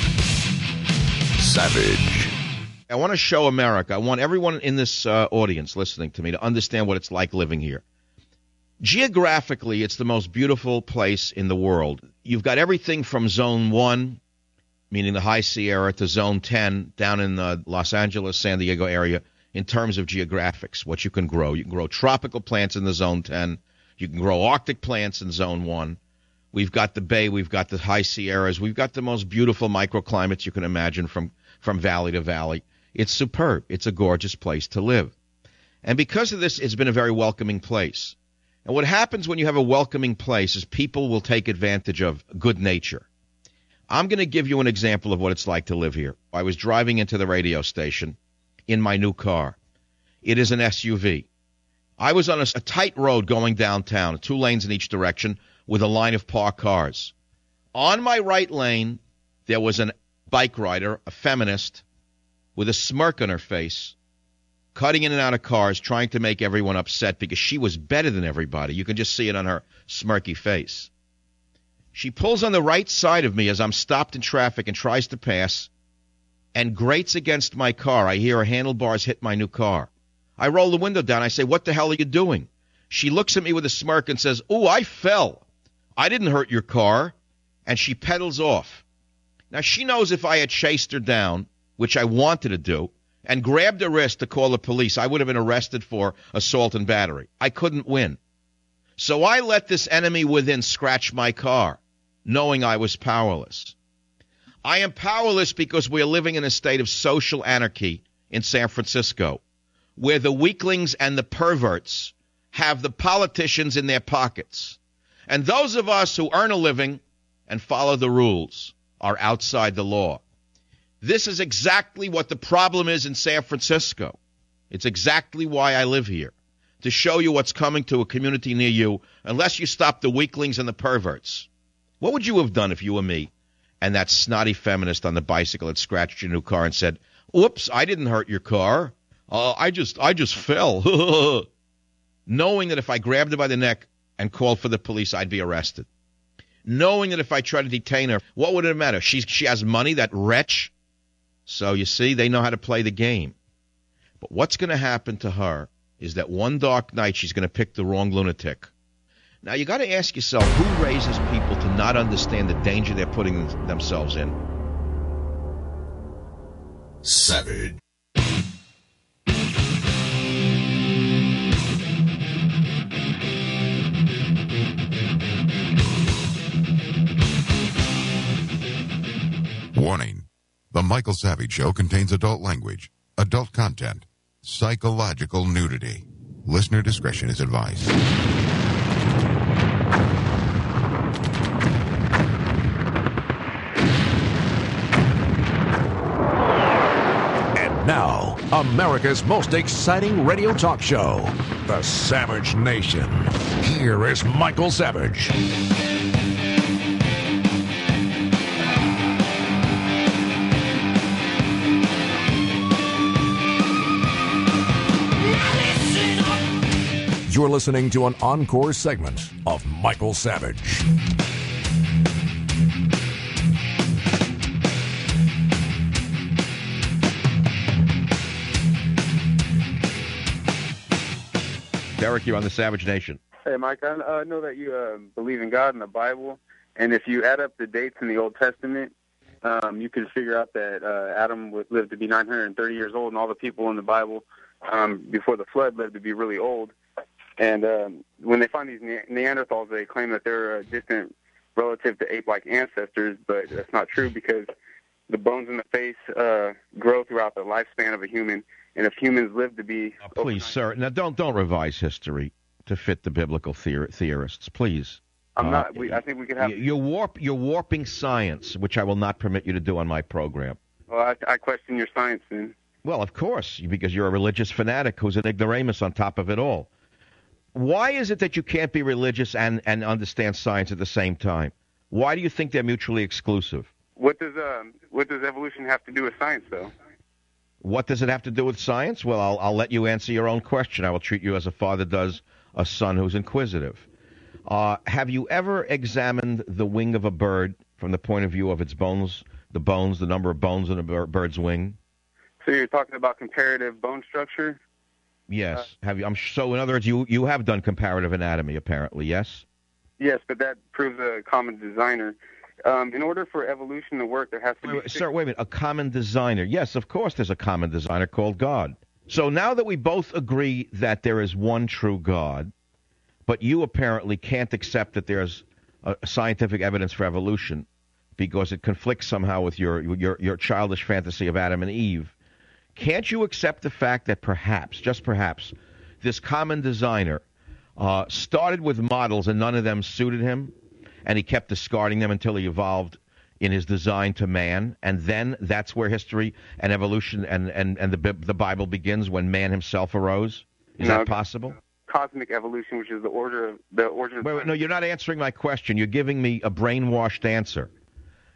Savage. I want to show America. I want everyone in this uh, audience listening to me to understand what it's like living here. Geographically, it's the most beautiful place in the world. You've got everything from Zone one, meaning the High Sierra, to Zone ten down in the Los Angeles, San Diego area in terms of geographics, what you can grow. You can grow tropical plants in the Zone ten. You can grow Arctic plants in Zone one. We've got the Bay. We've got the High Sierras. We've got the most beautiful microclimates you can imagine from, from valley to valley. It's superb. It's a gorgeous place to live. And because of this, it's been a very welcoming place. And what happens when you have a welcoming place is people will take advantage of good nature. I'm going to give you an example of what it's like to live here. I was driving into the radio station in my new car. It is an S U V. I was on a, a tight road going downtown, two lanes in each direction, with a line of parked cars. On my right lane, there was an bike rider, a feminist, with a smirk on her face, cutting in and out of cars, trying to make everyone upset because she was better than everybody. You can just see it on her smirky face. She pulls on the right side of me as I'm stopped in traffic and tries to pass and grates against my car. I hear her handlebars hit my new car. I roll the window down. I say, "What the hell are you doing?" She looks at me with a smirk and says, "Ooh, I fell. I didn't hurt your car." And she pedals off. Now, she knows if I had chased her down, which I wanted to do, and grabbed her wrist to call the police, I would have been arrested for assault and battery. I couldn't win. So I let this enemy within scratch my car, knowing I was powerless. I am powerless because we are living in a state of social anarchy in San Francisco, where the weaklings and the perverts have the politicians in their pockets. And those of us who earn a living and follow the rules are outside the law. This is exactly what the problem is in San Francisco. It's exactly why I live here, to show you what's coming to a community near you unless you stop the weaklings and the perverts. What would you have done if you were me and that snotty feminist on the bicycle had scratched your new car and said, "Oops, I didn't hurt your car. Uh, I just I just fell." Knowing that if I grabbed her by the neck and called for the police, I'd be arrested. Knowing that if I tried to detain her, what would it matter? She's, she has money, that wretch. So, you see, they know how to play the game. But what's going to happen to her is that one dark night she's going to pick the wrong lunatic. Now, you got to ask yourself, who raises people to not understand the danger they're putting themselves in? Savage. Warning. The Michael Savage Show contains adult language, adult content, psychological nudity. Listener discretion is advised. And now, America's most exciting radio talk show, The Savage Nation. Here is Michael Savage. You're listening to an encore segment of Michael Savage. Derek, you're on the Savage Nation. Hey, Mike, I uh, know that you uh, believe in God and the Bible, and if you add up the dates in the Old Testament, um, you can figure out that uh, Adam would live to be nine hundred thirty years old, and all the people in the Bible um, before the flood lived to be really old. And um, when they find these ne- Neanderthals, they claim that they're a distant relative to ape-like ancestors, but that's not true because the bones in the face uh, grow throughout the lifespan of a human, and if humans live to be... Oh, please, sir, now don't don't revise history to fit the biblical theor- theorists, please. I'm uh, not. We, I think we could have... You're, warp, you're warping science, which I will not permit you to do on my program. Well, I, I question your science, then. Well, of course, because you're a religious fanatic who's an ignoramus on top of it all. Why is it that you can't be religious and, and understand science at the same time? Why do you think they're mutually exclusive? What does um, what does evolution have to do with science, though? What does it have to do with science? Well, I'll, I'll let you answer your own question. I will treat you as a father does a son who's inquisitive. Uh, have you ever examined the wing of a bird from the point of view of its bones, the bones, the number of bones in a bird's wing? So you're talking about comparative bone structure? Yes. Uh, have you? I'm so. In other words, you you have done comparative anatomy, apparently. Yes. Yes, but that proves a common designer. Um, in order for evolution to work, there has to wait, be... Wait, sir, wait a minute. A common designer. Yes, of course there's a common designer called God. So now that we both agree that there is one true God, but you apparently can't accept that there's a scientific evidence for evolution because it conflicts somehow with your your, your childish fantasy of Adam and Eve, can't you accept the fact that perhaps, just perhaps, this common designer uh, started with models and none of them suited him, and he kept discarding them until he evolved in his design to man, and then that's where history and evolution and, and, and the the Bible begins, when man himself arose? Is No, that possible? Cosmic evolution, which is the order of the origin of... Wait, wait, no, you're not answering my question. You're giving me a brainwashed answer.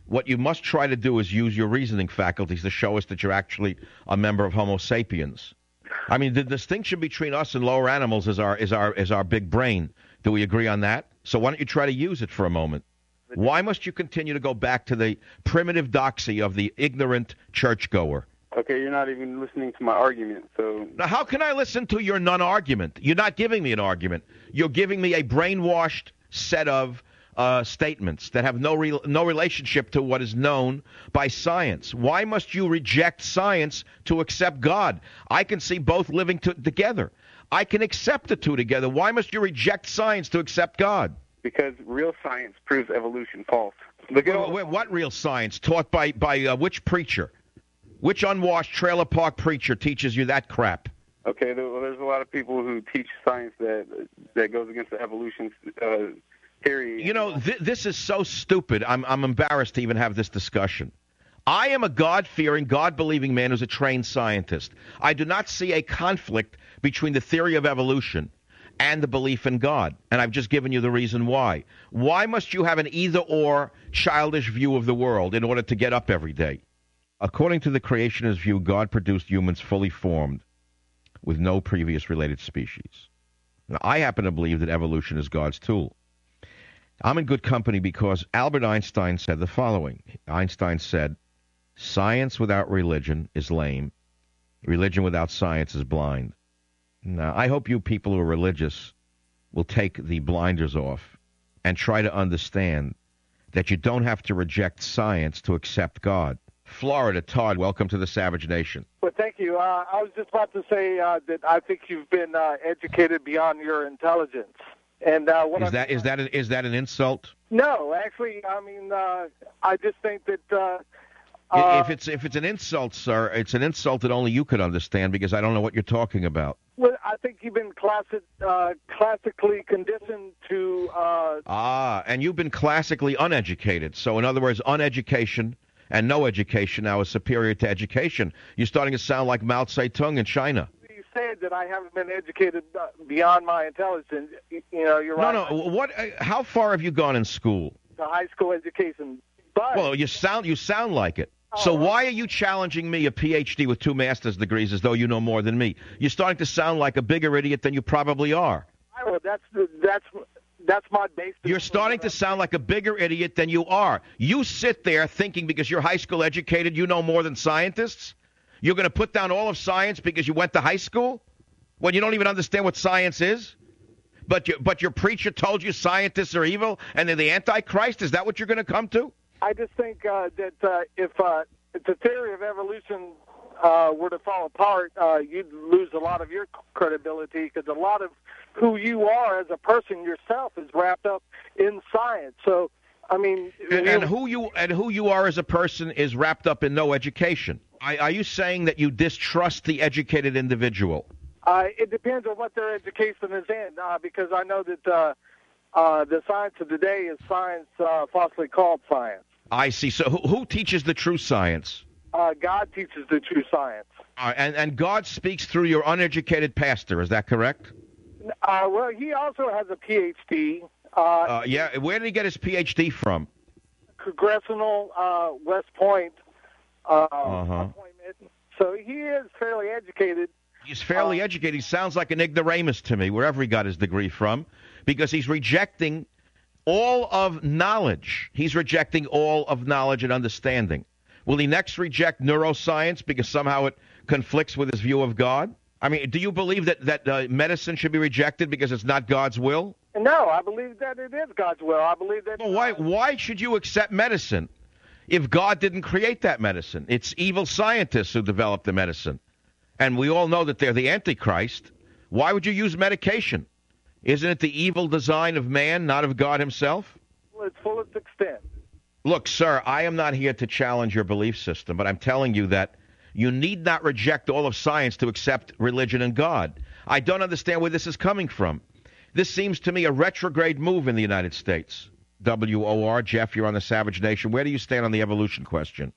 What you must try to do is use your reasoning faculties to show us that you're actually a member of Homo sapiens. I mean, the distinction between us and lower animals is our is our is our big brain. Do we agree on that? So why don't you try to use it for a moment? Why must you continue to go back to the primitive doxy of the ignorant churchgoer? Okay, you're not even listening to my argument, so... Now, how can I listen to your non-argument? You're not giving me an argument. You're giving me a brainwashed set of uh, statements that have no re- no relationship to what is known by science. Why must you reject science to accept God? I can see both living to- together. I can accept the two together. Why must you reject science to accept God? Because real science proves evolution false. Look at Wait, wait, what real science? Taught by, by uh, which preacher? Which unwashed trailer park preacher teaches you that crap? Okay, there, well, there's a lot of people who teach science that that goes against the evolution uh, theory. You know, th- this is so stupid. I'm I'm embarrassed to even have this discussion. I am a God-fearing, God-believing man who's a trained scientist. I do not see a conflict between the theory of evolution and the belief in God, and I've just given you the reason why. Why must you have an either-or childish view of the world in order to get up every day? According to the creationist view, God produced humans fully formed with no previous related species. Now, I happen to believe that evolution is God's tool. I'm in good company because Albert Einstein said the following. Einstein said, science without religion is lame. Religion without science is blind. Now, I hope you people who are religious will take the blinders off and try to understand that you don't have to reject science to accept God. Florida, Todd, welcome to the Savage Nation. Well, thank you. Uh, I was just about to say uh, that I think you've been uh, educated beyond your intelligence. And uh, what is I'm, that is that an, is that an insult? No, actually, I mean, uh, I just think that uh, uh, if it's if it's an insult, sir, it's an insult that only you could understand because I don't know what you're talking about. Well, I think you've been classic, uh, classically conditioned to. Uh, ah, and you've been classically uneducated. So, in other words, uneducation and no education now is superior to education. You're starting to sound like Mao Zedong in China. You said that I haven't been educated beyond my intelligence. You know, you're right. No, no. What? How far have you gone in school? The high school education. But well, you sound you sound like it. So why are you challenging me, a P H D with two master's degrees, as though you know more than me? You're starting to sound like a bigger idiot than you probably are. Well, that's that's that's my base. You're starting to sound like a bigger idiot than you are. You sit there thinking because you're high school educated, you know more than scientists? You're going to put down all of science because you went to high school when you don't even understand what science is? But you, but your preacher told you scientists are evil and they're the Antichrist? Is that what you're going to come to? I just think uh, that uh, if, uh, if the theory of evolution uh, were to fall apart, uh, you'd lose a lot of your credibility because a lot of who you are as a person yourself is wrapped up in science. So, I mean, and, and who you and who you are as a person is wrapped up in no education. I, are you saying that you distrust the educated individual? Uh, it depends on what their education is in, uh, because I know that uh, uh, the science of today is science uh, falsely called science. I see. So who, who teaches the true science? Uh, God teaches the true science. Uh, and, and God speaks through your uneducated pastor. Is that correct? Uh, well, he also has a P H D. Uh, uh, yeah. Where did he get his P H D from? Congressional uh, West Point uh, uh-huh. appointment. So he is fairly educated. He's fairly uh, educated. He sounds like an ignoramus to me, wherever he got his degree from, because he's rejecting all of knowledge. He's rejecting all of knowledge and understanding. Will he next reject neuroscience because somehow it conflicts with his view of God? I mean, do you believe that, that uh, medicine should be rejected because it's not God's will? No, I believe that it is God's will. I believe that... Well, why, why should you accept medicine if God didn't create that medicine? It's evil scientists who developed the medicine. And we all know that they're the Antichrist. Why would you use medication? Isn't it the evil design of man, not of God himself? Well, its fullest extent. Look, sir, I am not here to challenge your belief system, but I'm telling you that you need not reject all of science to accept religion and God. I don't understand where this is coming from. This seems to me a retrograde move in the United States. W O R, Jeff, you're on the Savage Nation. Where do you stand on the evolution question?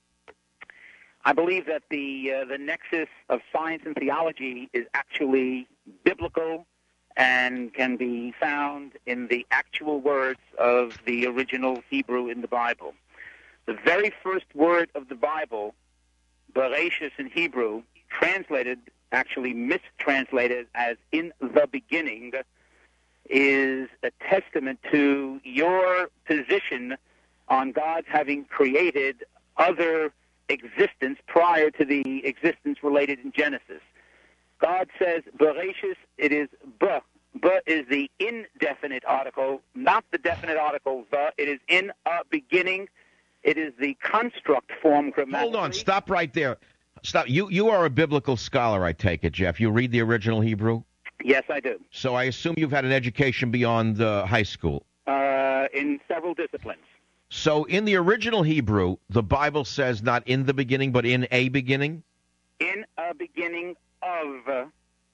I believe that the uh, the nexus of science and theology is actually biblical and can be found in the actual words of the original Hebrew in the Bible. The very first word of the Bible, Bereshis in Hebrew, translated, actually mistranslated as in the beginning, is a testament to your position on God's having created other existence prior to the existence related in Genesis. God says, Bereshis, it is B. B is the indefinite article, not the definite article, the. It is in a beginning. It is the construct form grammatically. Hold on, stop right there. Stop. You you are a biblical scholar, I take it, Jeff. You read the original Hebrew? Yes, I do. So I assume you've had an education beyond uh, high school. Uh, in several disciplines. So in the original Hebrew, the Bible says not in the beginning, but in a beginning? In a beginning of uh,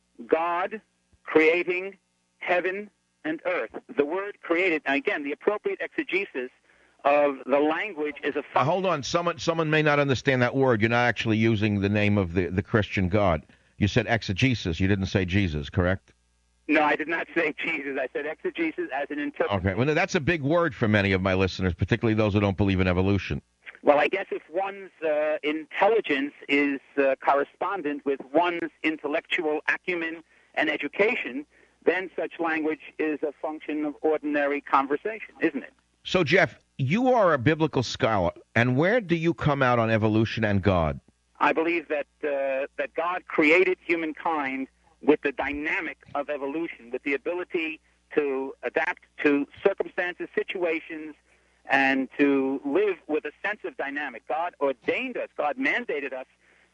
God creating heaven and earth. The word created, again, the appropriate exegesis of the language is a function. Uh, hold on. Someone someone may not understand that word. You're not actually using the name of the, the Christian God. You said exegesis. You didn't say Jesus, correct? No, I did not say Jesus. I said exegesis as an interpretation. Okay. Well, that's a big word for many of my listeners, particularly those who don't believe in evolution. Well, I guess if one's uh, intelligence is uh, correspondent with one's intellectual acumen and education, then such language is a function of ordinary conversation, isn't it? So, Jeff, you are a biblical scholar, and where do you come out on evolution and God? I believe that uh, that God created humankind with the dynamic of evolution, with the ability to adapt to circumstances, situations, and to live with a sense of dynamic. God ordained us, God mandated us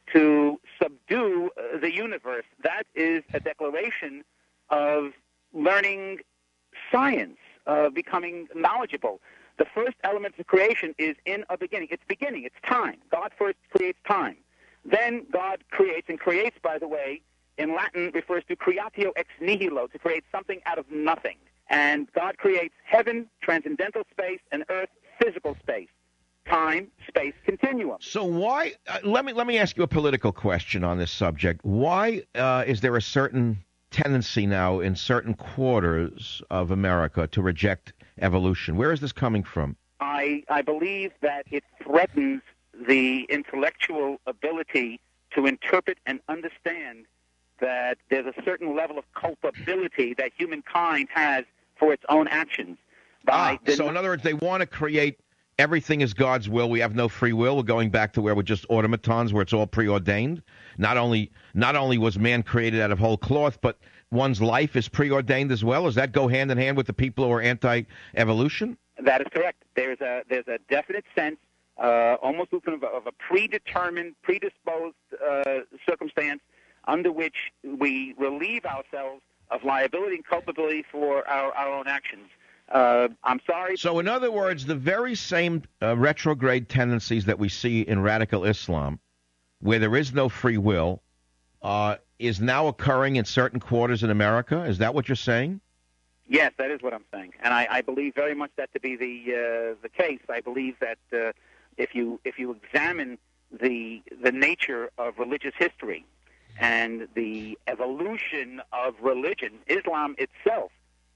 to subdue uh, the universe. That is a declaration of learning science, uh, becoming knowledgeable. The first element of creation is in a beginning. It's beginning. It's time. God first creates time. Then God creates, and creates, by the way, in Latin refers to creatio ex nihilo, to create something out of nothing. And God creates heaven, transcendental space, and earth, physical space. Time, space, continuum. So why, uh, let me let me ask you a political question on this subject. Why uh, is there a certain tendency now in certain quarters of America to reject evolution? Where is this coming from? I, I believe that it threatens the intellectual ability to interpret and understand that there's a certain level of culpability that humankind has for its own actions. Ah, so in other words, they want to create everything is God's will. We have no free will. We're going back to where we're just automatons, where it's all preordained. Not only not only was man created out of whole cloth, but one's life is preordained as well. Does that go hand in hand with the people who are anti-evolution? That is correct. There's a there's a definite sense, uh, almost of a, of a predetermined, predisposed uh, circumstance under which we relieve ourselves of liability and culpability for our, our own actions. Uh, I'm sorry. So, in other words, the very same uh, retrograde tendencies that we see in radical Islam, where there is no free will, uh, is now occurring in certain quarters in America? Is that what you're saying? Yes, that is what I'm saying, and I, I believe very much that to be the uh, the case. I believe that uh, if you if you examine the the nature of religious history and the evolution of religion, Islam itself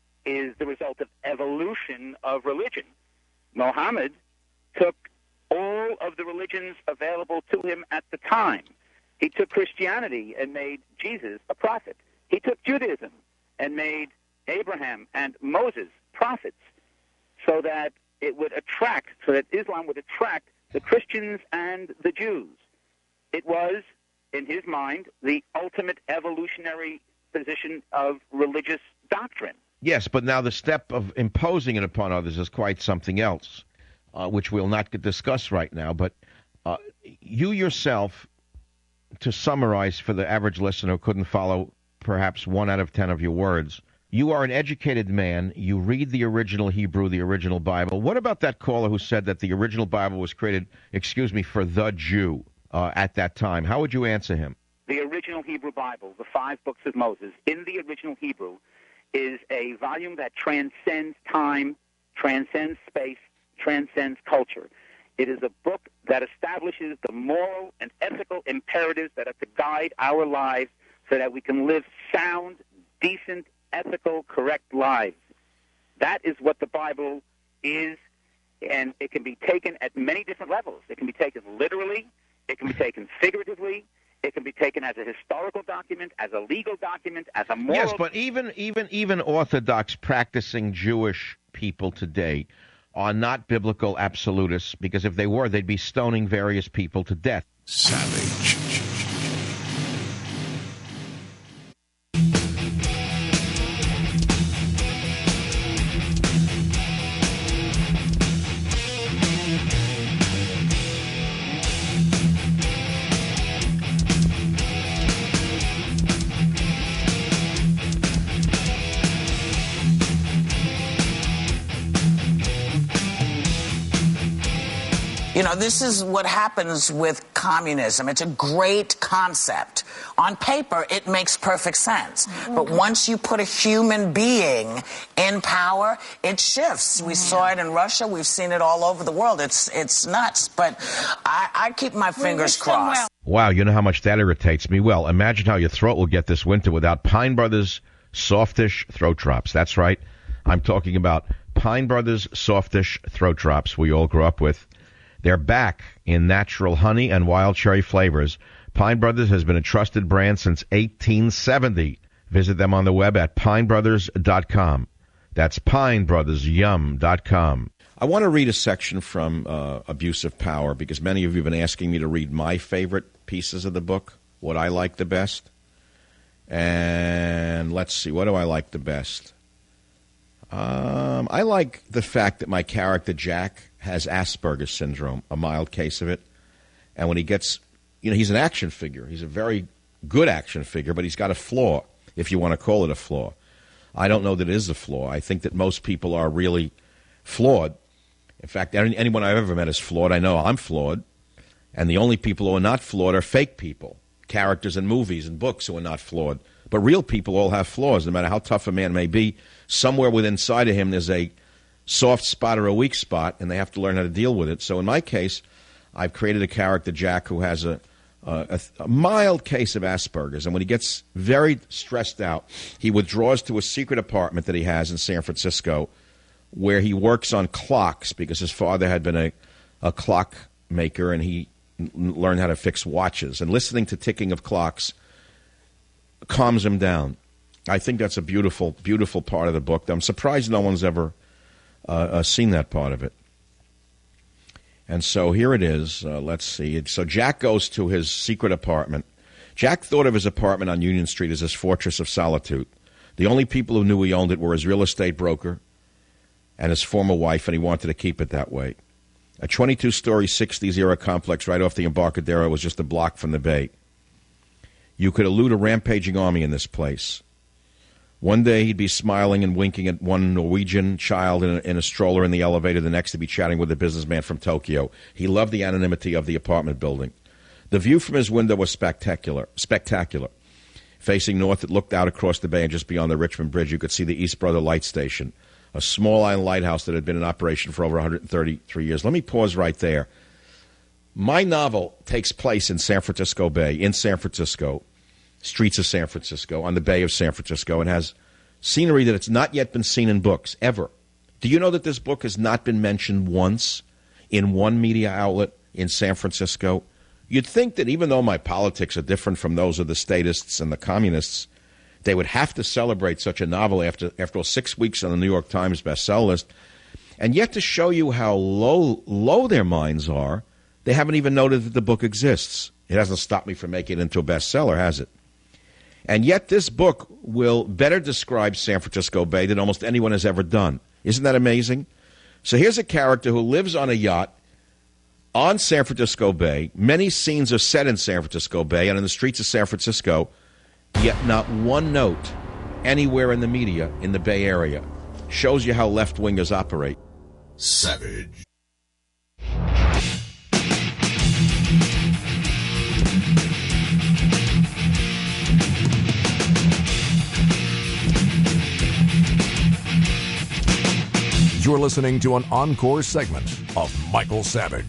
is the result of evolution of religion. Muhammad took all of the religions available to him at the time. He took Christianity and made Jesus a prophet. He took Judaism and made Abraham and Moses prophets, so that it would attract, so that Islam would attract the Christians and the Jews. It was, in his mind, the ultimate evolutionary position of religious doctrine. Yes, but now the step of imposing it upon others is quite something else, uh, which we'll not discuss right now. But uh, you yourself, to summarize for the average listener who couldn't follow perhaps one out of ten of your words, you are an educated man. You read the original Hebrew, the original Bible. What about that caller who said that the original Bible was created, excuse me, for the Jew uh, at that time? How would you answer him? The original Hebrew Bible, the five books of Moses, in the original Hebrew, is a volume that transcends time, transcends space, transcends culture. It is a book that establishes the moral and ethical imperatives that are to guide our lives so that we can live sound, decent, ethical, correct lives. That is what the Bible is. and it can be taken at many different levels. It can be taken literally. It can be taken figuratively. It can be taken as a historical document, as a legal document, as a moral. Yes, but even even even Orthodox practicing Jewish people today are not biblical absolutists, because if they were, they'd be stoning various people to death. Savage. You know, this is what happens with communism. It's a great concept. On paper, it makes perfect sense. Mm-hmm. But once you put a human being in power, it shifts. We saw it in Russia. We've seen it all over the world. It's it's nuts. But I, I keep my fingers crossed. Wow, you know how much that irritates me? Well, imagine how your throat will get this winter without Pine Brothers Softish Throat Drops. That's right. I'm talking about Pine Brothers Softish Throat Drops we all grew up with. They're back in natural honey and wild cherry flavors. Pine Brothers has been a trusted brand since eighteen seventy. Visit them on the web at pine brothers dot com. That's pine brothers yum dot com. I want to read a section from uh, Abuse of Power, because many of you have been asking me to read my favorite pieces of the book, what I like the best. And let's see, what do I like the best? Um, I like the fact that my character, Jack, has Asperger's syndrome, a mild case of it. And when he gets, you know, he's an action figure. He's a very good action figure, but he's got a flaw, if you want to call it a flaw. I don't know that it is a flaw. I think that most people are really flawed. In fact, any, anyone I've ever met is flawed. I know I'm flawed. And the only people who are not flawed are fake people, characters in movies and books who are not flawed. But real people all have flaws, no matter how tough a man may be. Somewhere within inside of him there's a soft spot or a weak spot, and they have to learn how to deal with it. So in my case, I've created a character, Jack, who has a, a, a mild case of Asperger's. And when he gets very stressed out, he withdraws to a secret apartment that he has in San Francisco, where he works on clocks, because his father had been a, a clock maker, and he learned how to fix watches. And listening to ticking of clocks calms him down. I think that's a beautiful, beautiful part of the book. I'm surprised no one's ever uh, uh, seen that part of it. And so here it is. Uh, let's see. So Jack goes to his secret apartment. Jack thought of his apartment on Union Street as his fortress of solitude. The only people who knew he owned it were his real estate broker and his former wife, and he wanted to keep it that way. A twenty-two story sixties-era complex right off the Embarcadero was just a block from the bay. You could elude a rampaging army in this place. One day he'd be smiling and winking at one Norwegian child in a, in a stroller in the elevator. The next to be chatting with a businessman from Tokyo. He loved the anonymity of the apartment building. The view from his window was spectacular. Spectacular. Facing north, it looked out across the bay, and just beyond the Richmond Bridge, you could see the East Brother Light Station, a small island lighthouse that had been in operation for over one hundred thirty-three years. Let me pause right there. My novel takes place in San Francisco Bay, in San Francisco, streets of San Francisco, on the Bay of San Francisco, and has scenery that has not yet been seen in books, ever. Do you know that this book has not been mentioned once in one media outlet in San Francisco? You'd think that even though my politics are different from those of the statists and the communists, they would have to celebrate such a novel after, after all, six weeks on the New York Times bestseller list. And yet, to show you how low, low their minds are, they haven't even noted that the book exists. It hasn't stopped me from making it into a bestseller, has it? And yet this book will better describe San Francisco Bay than almost anyone has ever done. Isn't that amazing? So here's a character who lives on a yacht on San Francisco Bay. Many scenes are set in San Francisco Bay and in the streets of San Francisco, yet not one note anywhere in the media in the Bay Area. Shows you how left-wingers operate. Savage. You're listening to an encore segment of Michael Savage.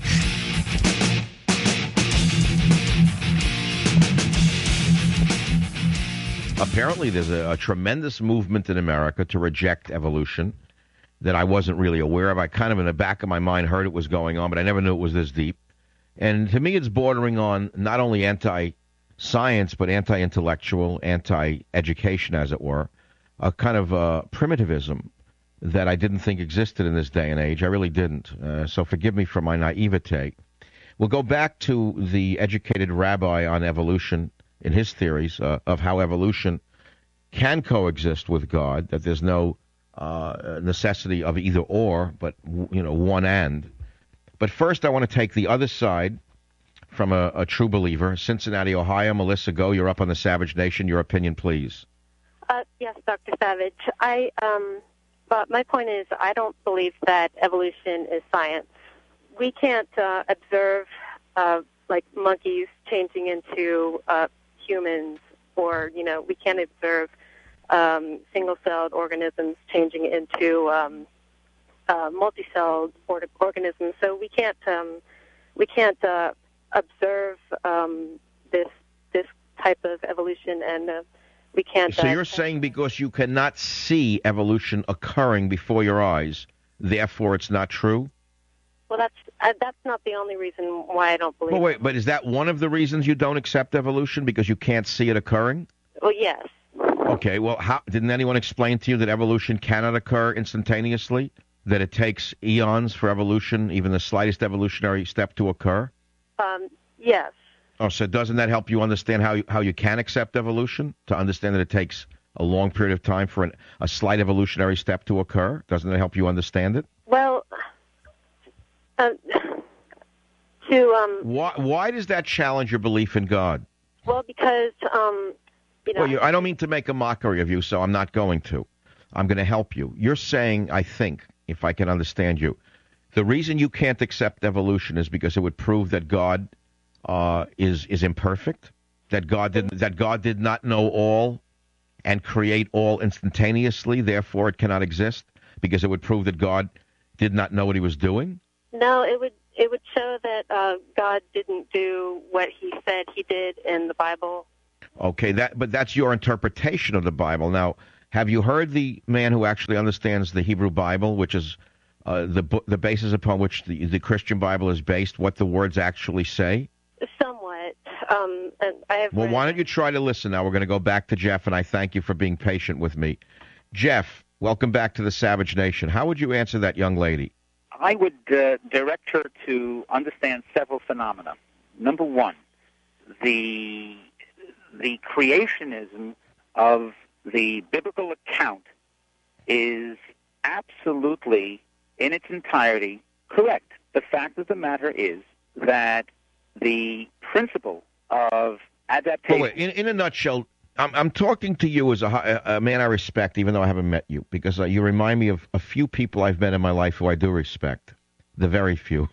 Apparently, there's a, a tremendous movement in America to reject evolution. that I wasn't really aware of. I kind of in the back of my mind heard it was going on, but I never knew it was this deep. And to me, it's bordering on not only anti-science, but anti-intellectual, anti-education, as it were, a kind of uh, primitivism that I didn't think existed in this day and age. I really didn't. Uh, so forgive me for my naivete. We'll go back to the educated rabbi on evolution in his theories uh, of how evolution can coexist with God, that there's no uh, necessity of either or, but, you know, one and. But first, I want to take the other side from a, a true believer. Cincinnati, Ohio. Melissa, go. You're up on the Savage Nation. Your opinion, please. Uh, yes, Doctor Savage. I, um, but my point is, I don't believe that evolution is science. We can't uh, observe, uh, like, monkeys changing into uh, humans, or, you know, we can't observe um, single-celled organisms changing into um Uh, multi-celled or- organisms, so we can't um, we can't uh, observe um, this this type of evolution, and uh, we can't. So uh, you're saying because you cannot see evolution occurring before your eyes, therefore it's not true? Well, that's uh, that's not the only reason why I don't believe. Well, wait, but is that one of the reasons you don't accept evolution, because you can't see it occurring? Well, yes. Okay. Well, how, didn't anyone explain to you that evolution cannot occur instantaneously? That it takes eons for evolution, even the slightest evolutionary step, to occur? Um, yes. Oh, so doesn't that help you understand how you, how you can accept evolution? To understand that it takes a long period of time for an, a slight evolutionary step to occur? Doesn't it help you understand it? Well, uh, to um. Why why does that challenge your belief in God? Well, because um, you know. Well, you, I don't mean to make a mockery of you, so I'm not going to. I'm going to help you. You're saying, I think, if I can understand you, the reason you can't accept evolution is because it would prove that God uh, is is imperfect, that God did that God did not know all and create all instantaneously, therefore it cannot exist, because it would prove that God did not know what he was doing? No, it would it would show that uh, God didn't do what he said he did in the Bible. Okay, that but that's your interpretation of the Bible. Now, have you heard the man who actually understands the Hebrew Bible, which is uh, the the basis upon which the, the Christian Bible is based, what the words actually say? Somewhat. Um, and I have Well, read- why don't you try to listen now? We're going to go back to Jeff, and I thank you for being patient with me. Jeff, welcome back to the Savage Nation. How would you answer that young lady? I would uh, direct her to understand several phenomena. Number one, the the creationism of the biblical account is absolutely, in its entirety, correct. The fact of the matter is that the principle of adaptation... Well, wait, in, in a nutshell, I'm, I'm talking to you as a, hi- a man I respect, even though I haven't met you, because uh, you remind me of a few people I've met in my life who I do respect, the very few,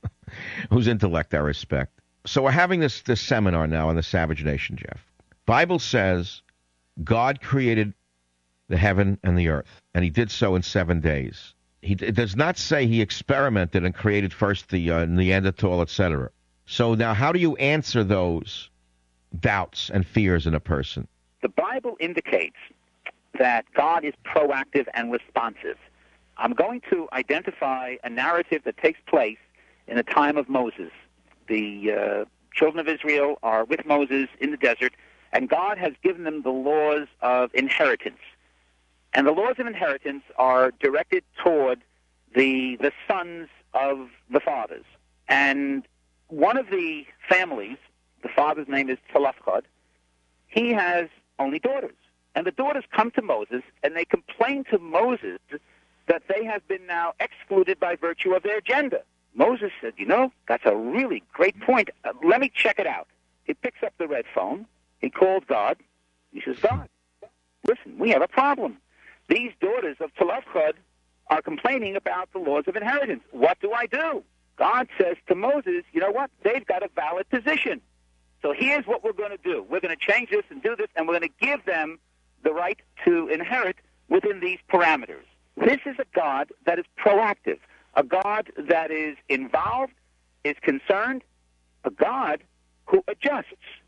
whose intellect I respect. So we're having this, this seminar now on the Savage Nation, Jeff. Bible says God created the heaven and the earth, and he did so in seven days. He it does not say he experimented and created first the uh, Neanderthal, et cetera. So now how do you answer those doubts and fears in a person? The Bible indicates that God is proactive and responsive. I'm going to identify a narrative that takes place in the time of Moses. The uh, children of Israel are with Moses in the desert, and God has given them the laws of inheritance. And the laws of inheritance are directed toward the the sons of the fathers. And one of the families, the father's name is Tzelofchad, he has only daughters. And the daughters come to Moses, and they complain to Moses that they have been now excluded by virtue of their gender. Moses said, you know, that's a really great point. Uh, let me check it out. He picks up the red phone. He calls God. He says, God, listen, we have a problem. These daughters of Tzelofchad are complaining about the laws of inheritance. What do I do? God says to Moses, you know what? They've got a valid position. So here's what we're going to do. We're going to change this and do this, and we're going to give them the right to inherit within these parameters. This is a God that is proactive, a God that is involved, is concerned, a God who adjusts.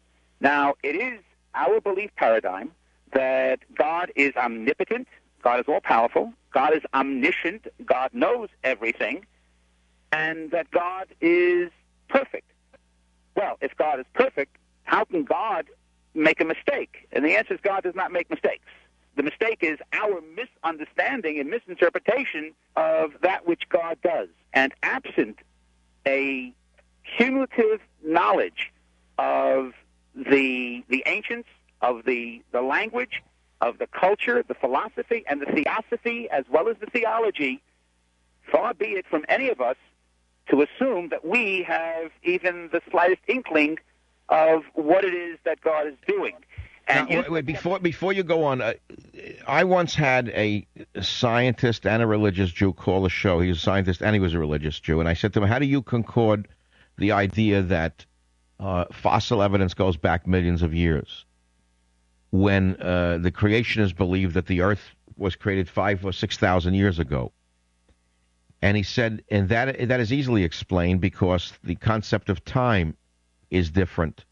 Now, it is our belief paradigm that God is omnipotent, God is all-powerful, God is omniscient, God knows everything, and that God is perfect. Well, if God is perfect, how can God make a mistake? And the answer is God does not make mistakes. The mistake is our misunderstanding and misinterpretation of that which God does. And absent a cumulative knowledge of the the ancients, of the, the language, of the culture, the philosophy, and the theosophy, as well as the theology, far be it from any of us to assume that we have even the slightest inkling of what it is that God is doing. And now, wait, wait, before before you go on, uh, I once had a scientist and a religious Jew call a show. He was a scientist and he was a religious Jew, and I said to him, "How do you concord the idea that uh, fossil evidence goes back millions of years, when uh, the creationists believe that the Earth was created five or six thousand years ago?" And he said, "And that that is easily explained because the concept of time is different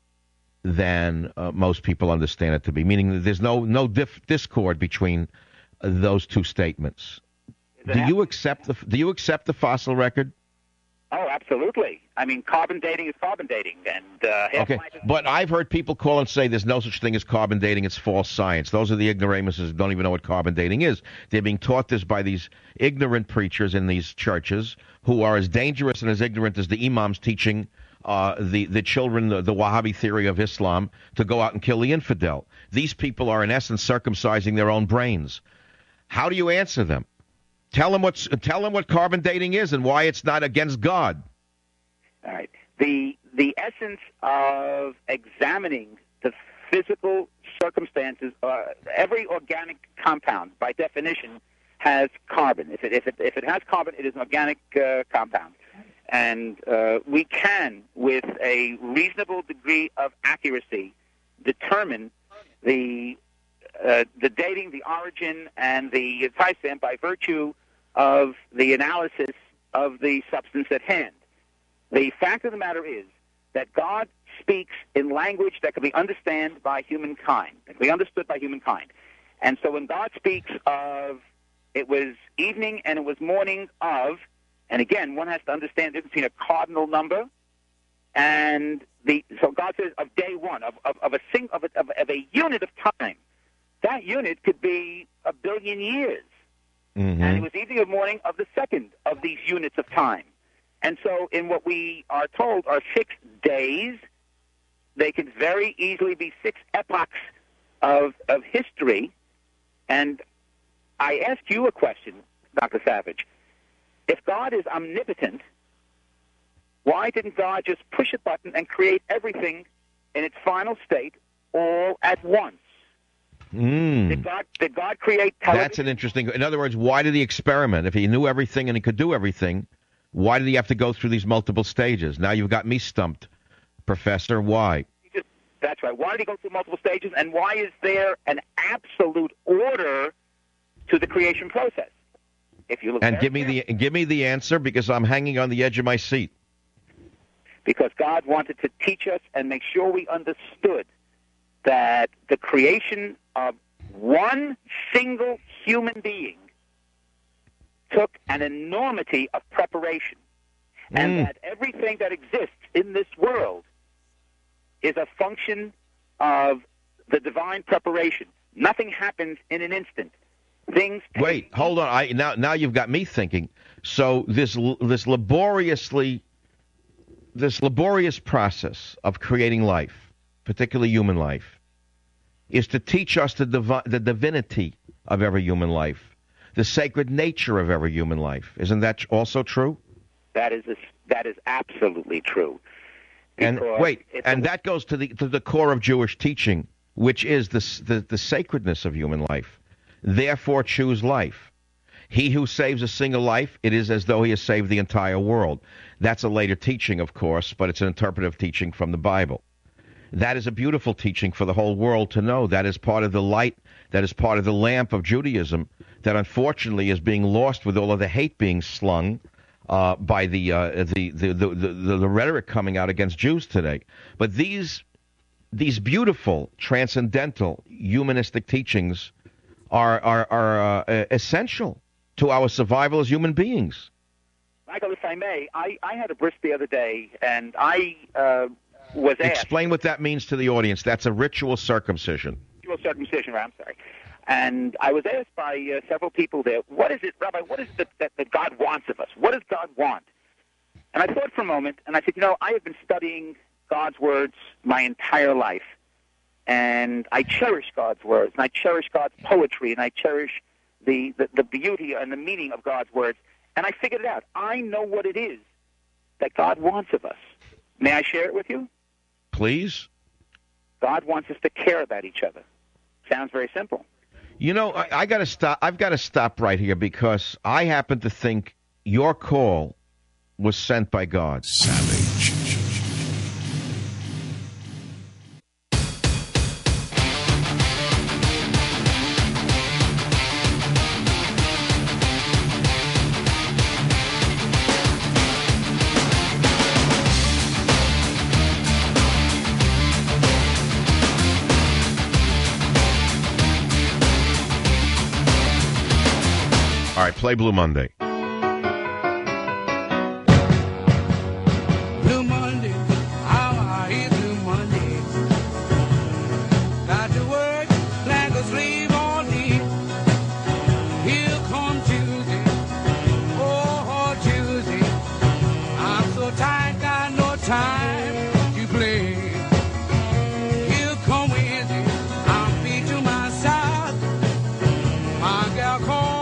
than uh, most people understand it to be, meaning that there's no no dif- discord between uh, those two statements." Do you accept the Do you accept the fossil record? Oh, absolutely. I mean, carbon dating is carbon dating, and uh, okay. But I've heard people call and say there's no such thing as carbon dating; it's false science. Those are the ignoramuses who don't even know what carbon dating is. They're being taught this by these ignorant preachers in these churches who are as dangerous and as ignorant as the imams teaching Uh, the, the children, the, the Wahhabi theory of Islam, to go out and kill the infidel. These people are, in essence, circumcising their own brains. How do you answer them? Tell them, what's, tell them what carbon dating is and why it's not against God. All right. The, the essence of examining the physical circumstances, uh, every organic compound, by definition, has carbon. If it, if it, if it has carbon, it is an organic uh, compound. And uh, we can, with a reasonable degree of accuracy, determine the uh, the dating, the origin, and the timestamp by virtue of the analysis of the substance at hand. The fact of the matter is that God speaks in language that can be understood by humankind, that can be understood by humankind. And so when God speaks of it was evening and it was morning of, and again, one has to understand the difference between a cardinal number and the. So God says of day one of of, of a sing of a, of, of a unit of time. That unit could be a billion years, mm-hmm. and it was evening or morning of the second of these units of time. And so, in what we are told are six days, they could very easily be six epochs of of history. And I ask you a question, Doctor Savage. If God is omnipotent, why didn't God just push a button and create everything in its final state all at once? Mm. Did God, did God create television? That's an interesting... In other words, why did he experiment? If he knew everything and he could do everything, why did he have to go through these multiple stages? Now you've got me stumped, Professor. Why? Just, that's right. Why did he go through multiple stages, and why is there an absolute order to the creation process? If you look and give me the give me the answer, because I'm hanging on the edge of my seat. Because God wanted to teach us and make sure we understood that the creation of one single human being took an enormity of preparation, mm. and that everything that exists in this world is a function of the divine preparation. Nothing happens in an instant. Things Wait, hold on. I now now you've got me thinking. So this this laboriously this laborious process of creating life, particularly human life, is to teach us the divi- the divinity of every human life, the sacred nature of every human life. Isn't that also true? That is a, that is absolutely true. And wait, and a, that goes to the to the core of Jewish teaching, which is the the, the sacredness of human life. Therefore, choose life. He who saves a single life, it is as though he has saved the entire world. That's a later teaching, of course, but it's an interpretive teaching from the Bible. That is a beautiful teaching for the whole world to know. That is part of the light, that is part of the lamp of Judaism that unfortunately is being lost with all of the hate being slung uh, by the, uh, the, the, the, the, the rhetoric coming out against Jews today. But these, these beautiful, transcendental, humanistic teachings are are, are uh, essential to our survival as human beings. Michael, if I may, I, I had a bris the other day, and I uh, was asked... Explain what that means to the audience. That's a ritual circumcision. Ritual circumcision, I'm sorry. And I was asked by uh, several people there, what is it, Rabbi, what is it that, that, that God wants of us? What does God want? And I thought for a moment, and I said, you know, I have been studying God's words my entire life, and I cherish God's words, and I cherish God's poetry, and I cherish the, the, the beauty and the meaning of God's words. And I figured it out. I know what it is that God wants of us. May I share it with you? Please. God wants us to care about each other. Sounds very simple. You know, I, I got to stop. I've got to stop right here because I happen to think your call was sent by God. Savage. All right, play Blue Monday. Blue Monday, how I hate Blue Monday. Got to work like a slave all day. Here come Tuesday, oh Tuesday. I'm so tired, got no time to play. Here come Wednesday, I'm beat to myself. My girl called.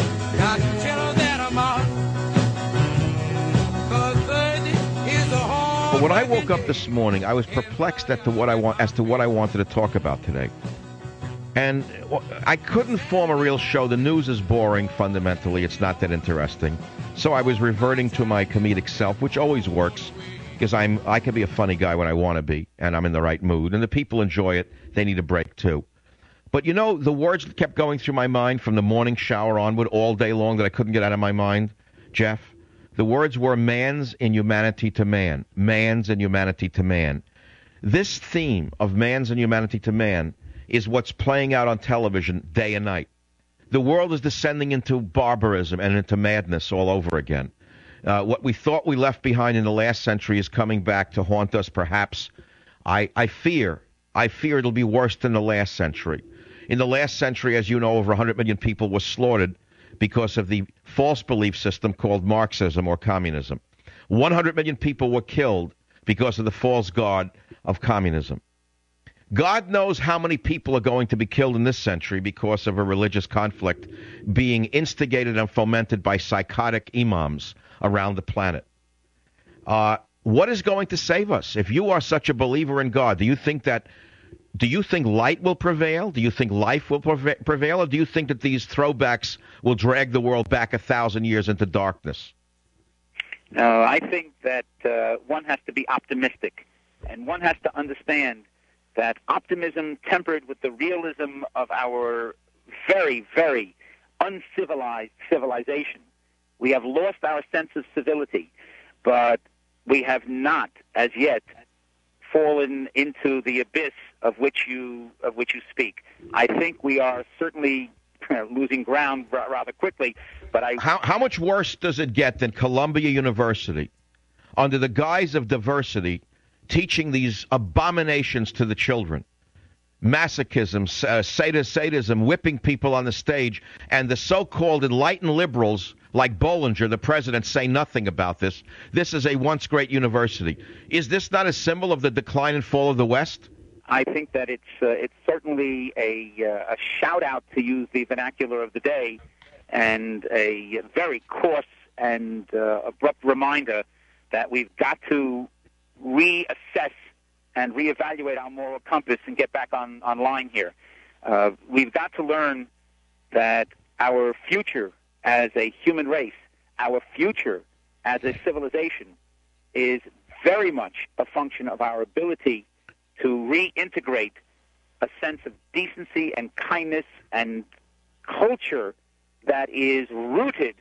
But when I woke up this morning, I was perplexed as to what I want as to what I wanted to talk about today, and I couldn't form a real show. The news is boring. Fundamentally, it's not that interesting. So I was reverting to my comedic self, which always works, because I'm I can be a funny guy when I want to be, and I'm in the right mood, and the people enjoy it. They need a break too. But you know, the words that kept going through my mind from the morning shower onward all day long that I couldn't get out of my mind, Jeff. The words were man's inhumanity to man, man's inhumanity to man. This theme of man's inhumanity to man is what's playing out on television day and night. The world is descending into barbarism and into madness all over again. Uh, what we thought we left behind in the last century is coming back to haunt us, perhaps. I, I fear, I fear it'll be worse than the last century. In the last century, as you know, over one hundred million people were slaughtered because of the false belief system called Marxism or communism. one hundred million people were killed because of the false god of communism. God knows how many people are going to be killed in this century because of a religious conflict being instigated and fomented by psychotic imams around the planet. Uh, what is going to save us? If you are such a believer in God, do you think that Do you think light will prevail? Do you think life will prevail? Or do you think that these throwbacks will drag the world back a thousand years into darkness? No, I think that uh, one has to be optimistic, and one has to understand that optimism tempered with the realism of our very, very uncivilized civilization. We have lost our sense of civility, but we have not, as yet, fallen into the abyss of which you of which you speak. I think we are certainly losing ground rather quickly. But I how how much worse does it get than Columbia University, under the guise of diversity, teaching these abominations to the children? Masochism, uh, sadism, whipping people on the stage, and the so-called enlightened liberals like Bollinger, the president, say nothing about this. This is a once great university. Is this not a symbol of the decline and fall of the West? I think that it's uh, it's certainly a, uh, a shout-out, to use the vernacular of the day, and a very coarse and uh, abrupt reminder that we've got to reassess and reevaluate our moral compass and get back on, on line here. Uh, we've got to learn that our future as a human race, our future as a civilization, is very much a function of our ability to reintegrate a sense of decency and kindness and culture that is rooted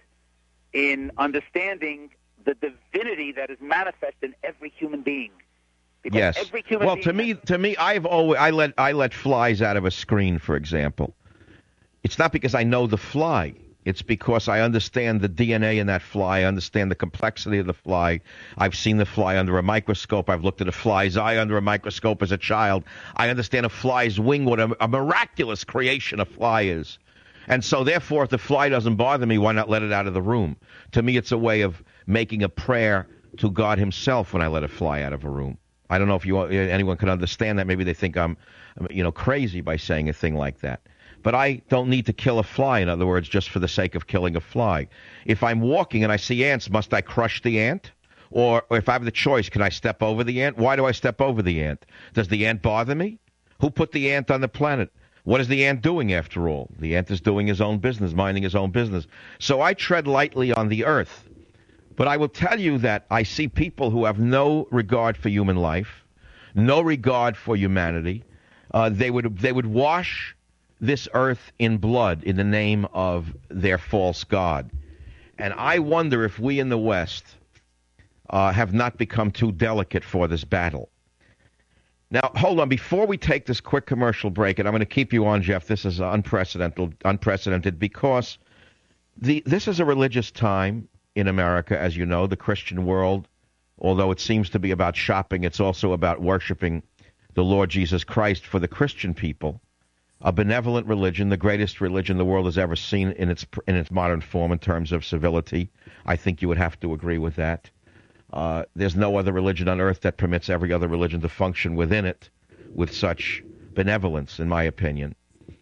in understanding the divinity that is manifest in every human being. Because yes. Every human well, being to me, to me, I've always I let I let flies out of a screen, for example. It's not because I know the fly. It's because I understand the D N A in that fly. I understand the complexity of the fly. I've seen the fly under a microscope. I've looked at a fly's eye under a microscope as a child. I understand a fly's wing, what a, a miraculous creation a fly is. And so, therefore, if the fly doesn't bother me, why not let it out of the room? To me, it's a way of making a prayer to God himself when I let a fly out of a room. I don't know if you anyone can understand that. Maybe they think I'm, you know, crazy by saying a thing like that. But I don't need to kill a fly, in other words, just for the sake of killing a fly. If I'm walking and I see ants, must I crush the ant? Or, or if I have the choice, can I step over the ant? Why do I step over the ant? Does the ant bother me? Who put the ant on the planet? What is the ant doing, after all? The ant is doing his own business, minding his own business. So I tread lightly on the earth. But I will tell you that I see people who have no regard for human life, no regard for humanity. Uh, they would they would wash this earth in blood in the name of their false god. And I wonder if we in the West uh, have not become too delicate for this battle. Now, hold on. Before we take this quick commercial break, and I'm going to keep you on, Jeff, this is unprecedented, unprecedented because the this is a religious time in America, as you know, the Christian world. Although it seems to be about shopping, it's also about worshiping the Lord Jesus Christ for the Christian people. A benevolent religion, the greatest religion the world has ever seen in its in its modern form in terms of civility. I think you would have to agree with that. Uh, there's no other religion on earth that permits every other religion to function within it with such benevolence, in my opinion.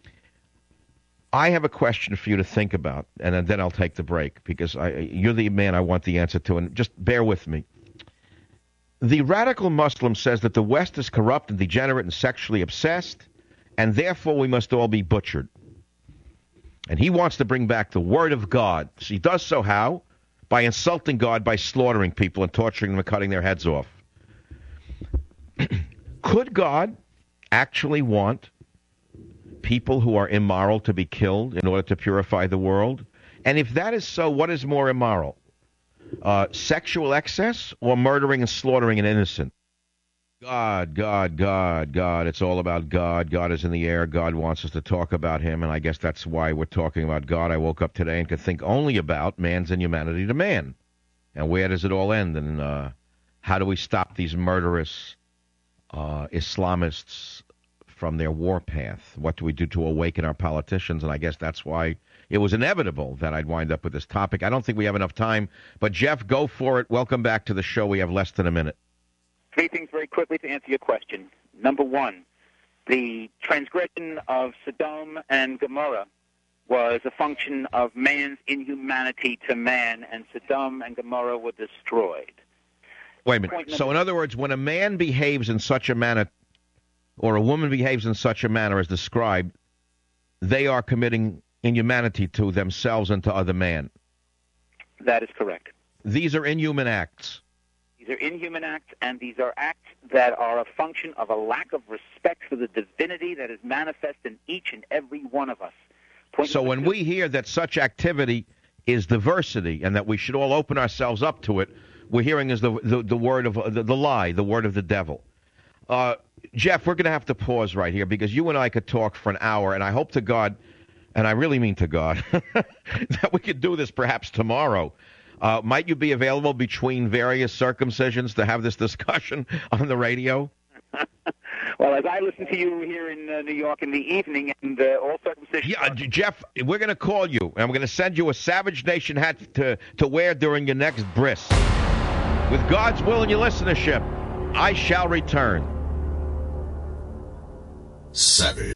I have a question for you to think about, and then I'll take the break, because I, you're the man I want the answer to, and just bear with me. The radical Muslim says that the West is corrupt and degenerate and sexually obsessed, and therefore we must all be butchered. And he wants to bring back the Word of God. So he does so how? By insulting God, by slaughtering people and torturing them and cutting their heads off. Could God actually want people who are immoral to be killed in order to purify the world? And if that is so, what is more immoral? Uh, sexual excess or murdering and slaughtering an innocent? God, God, God, God. It's all about God. God is in the air. God wants us to talk about him, and I guess that's why we're talking about God. I woke up today and could think only about man's inhumanity to man. And where does it all end? And uh, how do we stop these murderous uh, Islamists from their warpath? What do we do to awaken our politicians? And I guess that's why it was inevitable that I'd wind up with this topic. I don't think we have enough time, but Jeff, go for it. Welcome back to the show. We have less than a minute. Three things very quickly to answer your question. Number one, the transgression of Sodom and Gomorrah was a function of man's inhumanity to man, and Sodom and Gomorrah were destroyed. Wait a minute. So, in other words, when a man behaves in such a manner, or a woman behaves in such a manner as described, they are committing inhumanity to themselves and to other man. That is correct. These are inhuman acts. These are inhuman acts, and these are acts that are a function of a lack of respect for the divinity that is manifest in each and every one of us. Point so when two. we hear that such activity is diversity and that we should all open ourselves up to it, we're hearing is the the, the word of the, the lie, the word of the devil. Uh, Jeff, we're going to have to pause right here because you and I could talk for an hour, and I hope to God, and I really mean to God, that we could do this perhaps tomorrow. Uh, might you be available between various circumcisions to have this discussion on the radio? Well, as I listen to you here in uh, New York in the evening, and uh, all circumcisions... Yeah, uh, Jeff, we're going to call you, and we're going to send you a Savage Nation hat to, to wear during your next bris. With God's will and your listenership, I shall return. Savage.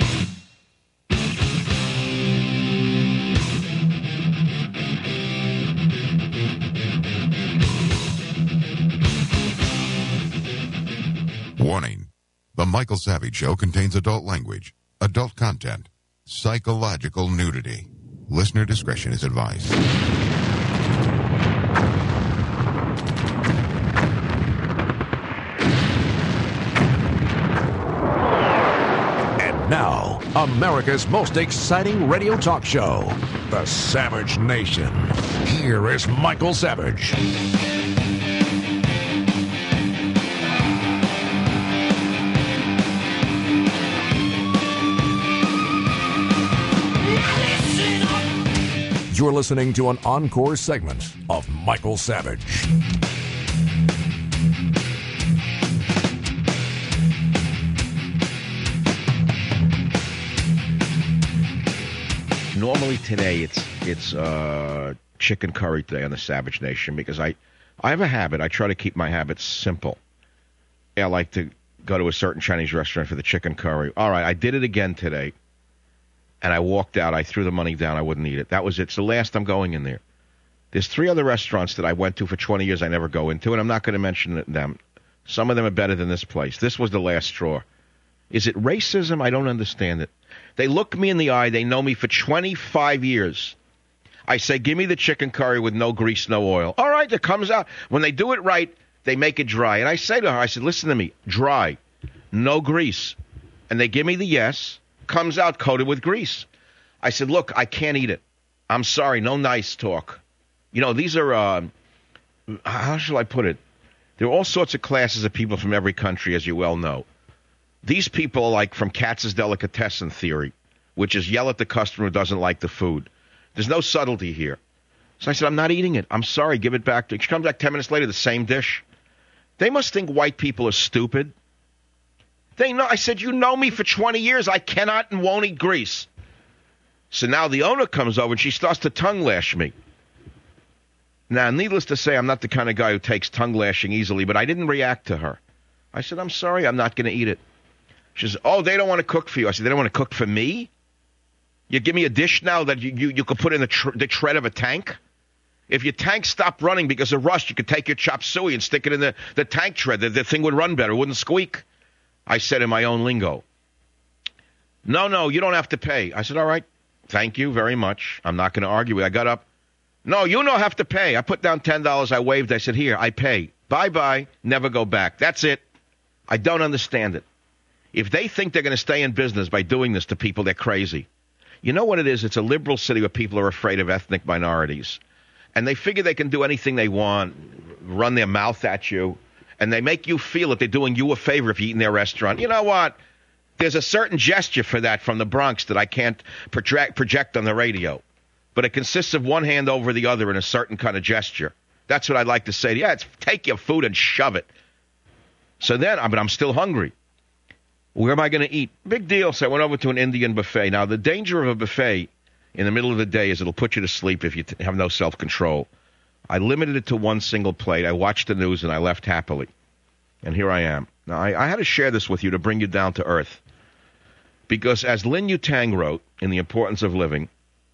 Warning. The Michael Savage Show contains adult language, adult content, psychological nudity. Listener discretion is advised. And now, America's most exciting radio talk show, The Savage Nation. Here is Michael Savage. You're listening to an encore segment of Michael Savage. Normally today it's it's uh, chicken curry day on the Savage Nation because I, I have a habit. I try to keep my habits simple. I like to go to a certain Chinese restaurant for the chicken curry. All right, I did it again today, and I walked out. I threw the money down. I wouldn't eat it. That was it. It's the last I'm going in there. There's three other restaurants that I went to for twenty years I never go into, and I'm not going to mention them. Some of them are better than this place. This was the last straw. Is it racism? I don't understand it. They look me in the eye. They know me for twenty-five years. I say, give me the chicken curry with no grease, no oil. All right, it comes out. When they do it right, they make it dry. And I say to her, I said, listen to me, dry, no grease. And they give me the yes, comes out coated with grease. I said, look, I can't eat it. I'm sorry, no nice talk. You know, these are, uh, how shall I put it? There are all sorts of classes of people from every country, as you well know. These people are like from Katz's Delicatessen theory, which is yell at the customer who doesn't like the food. There's no subtlety here. So I said, I'm not eating it. I'm sorry, give it back to her. She comes back ten minutes later, the same dish. They must think white people are stupid. They know. I said, you know me for twenty years. I cannot and won't eat grease. So now the owner comes over and she starts to tongue lash me. Now, needless to say, I'm not the kind of guy who takes tongue lashing easily, but I didn't react to her. I said, I'm sorry, I'm not going to eat it. She says, oh, they don't want to cook for you. I said, they don't want to cook for me? You give me a dish now that you, you, you could put in the, tr- the tread of a tank? If your tank stopped running because of rust, you could take your chop suey and stick it in the, the tank tread. The, the thing would run better. It wouldn't squeak. I said in my own lingo. No, no, you don't have to pay. I said, all right, thank you very much. I'm not going to argue with you. I got up. No, you don't have to pay. I put down ten dollars. I waved. I said, here, I pay. Bye-bye. Never go back. That's it. I don't understand it. If they think they're going to stay in business by doing this to people, they're crazy. You know what it is? It's a liberal city where people are afraid of ethnic minorities. And they figure they can do anything they want, run their mouth at you, and they make you feel that they're doing you a favor if you eat in their restaurant. You know what? There's a certain gesture for that from the Bronx that I can't project, project on the radio. But it consists of one hand over the other in a certain kind of gesture. That's what I'd like to say. Yeah, it's take your food and shove it. So then, I mean, I'm still hungry. Where am I going to eat? Big deal. So I went over to an Indian buffet. Now, the danger of a buffet in the middle of the day is it'll put you to sleep if you t- have no self-control. I limited it to one single plate. I watched the news, and I left happily. And here I am. Now, I, I had to share this with you to bring you down to earth. Because as Lin Yutang wrote in The Importance of Living,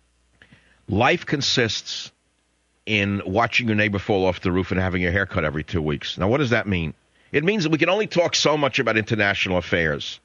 life consists in watching your neighbor fall off the roof and having your hair cut every two weeks. Now, what does that mean? It means that we can only talk so much about international affairs.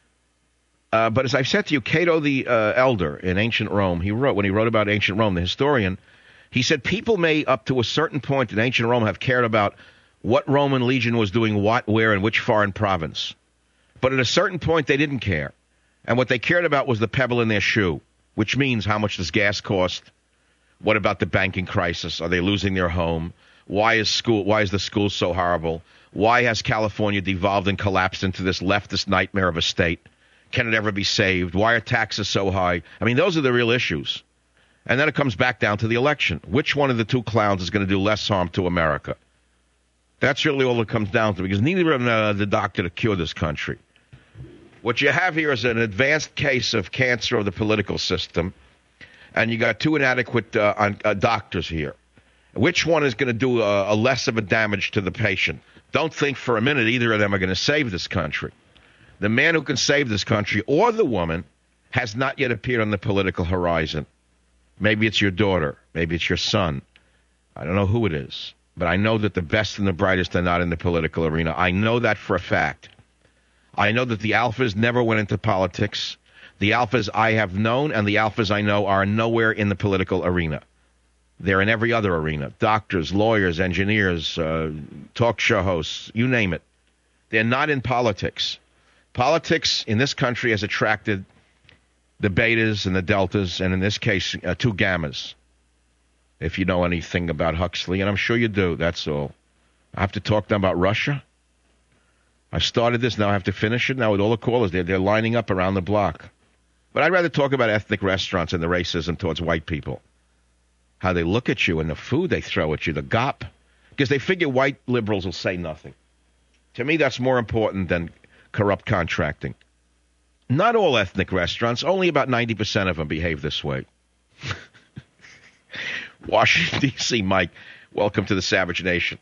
Uh, but as I've said to you, Cato the uh, Elder in ancient Rome, he wrote, when he wrote about ancient Rome, the historian, he said people may, up to a certain point in ancient Rome, have cared about what Roman legion was doing what, where, in which foreign province. But at a certain point, they didn't care. And what they cared about was the pebble in their shoe, which means how much does gas cost? What about the banking crisis? Are they losing their home? Why is school? Why is the school so horrible? Why has California devolved and collapsed into this leftist nightmare of a state? Can it ever be saved? Why are taxes so high? I mean, those are the real issues. And then it comes back down to the election. Which one of the two clowns is going to do less harm to America? That's really all it comes down to, because neither of them are the doctor to cure this country. What you have here is an advanced case of cancer of the political system, and you got two inadequate uh, on, uh, doctors here. Which one is going to do a, a less of a damage to the patient? Don't think for a minute either of them are going to save this country. The man who can save this country, or the woman, has not yet appeared on the political horizon. Maybe it's your daughter. Maybe it's your son. I don't know who it is. But I know that the best and the brightest are not in the political arena. I know that for a fact. I know that the alphas never went into politics. The alphas I have known and the alphas I know are nowhere in the political arena. They're in every other arena. Doctors, lawyers, engineers, uh, talk show hosts, you name it. They're not in politics. Politics in this country has attracted the betas and the deltas, and in this case, uh, two gammas. If you know anything about Huxley, and I'm sure you do, that's all. I have to talk now about Russia. I started this, now I have to finish it. Now with all the callers, they're, they're lining up around the block. But I'd rather talk about ethnic restaurants and the racism towards white people. how they look at you and the food they throw at you, the G O P, because they figure white liberals will say nothing. To me, that's more important than corrupt contracting. Not all ethnic restaurants, only about ninety percent of them behave this way. Washington, D C, Mike, welcome to the Savage Nation.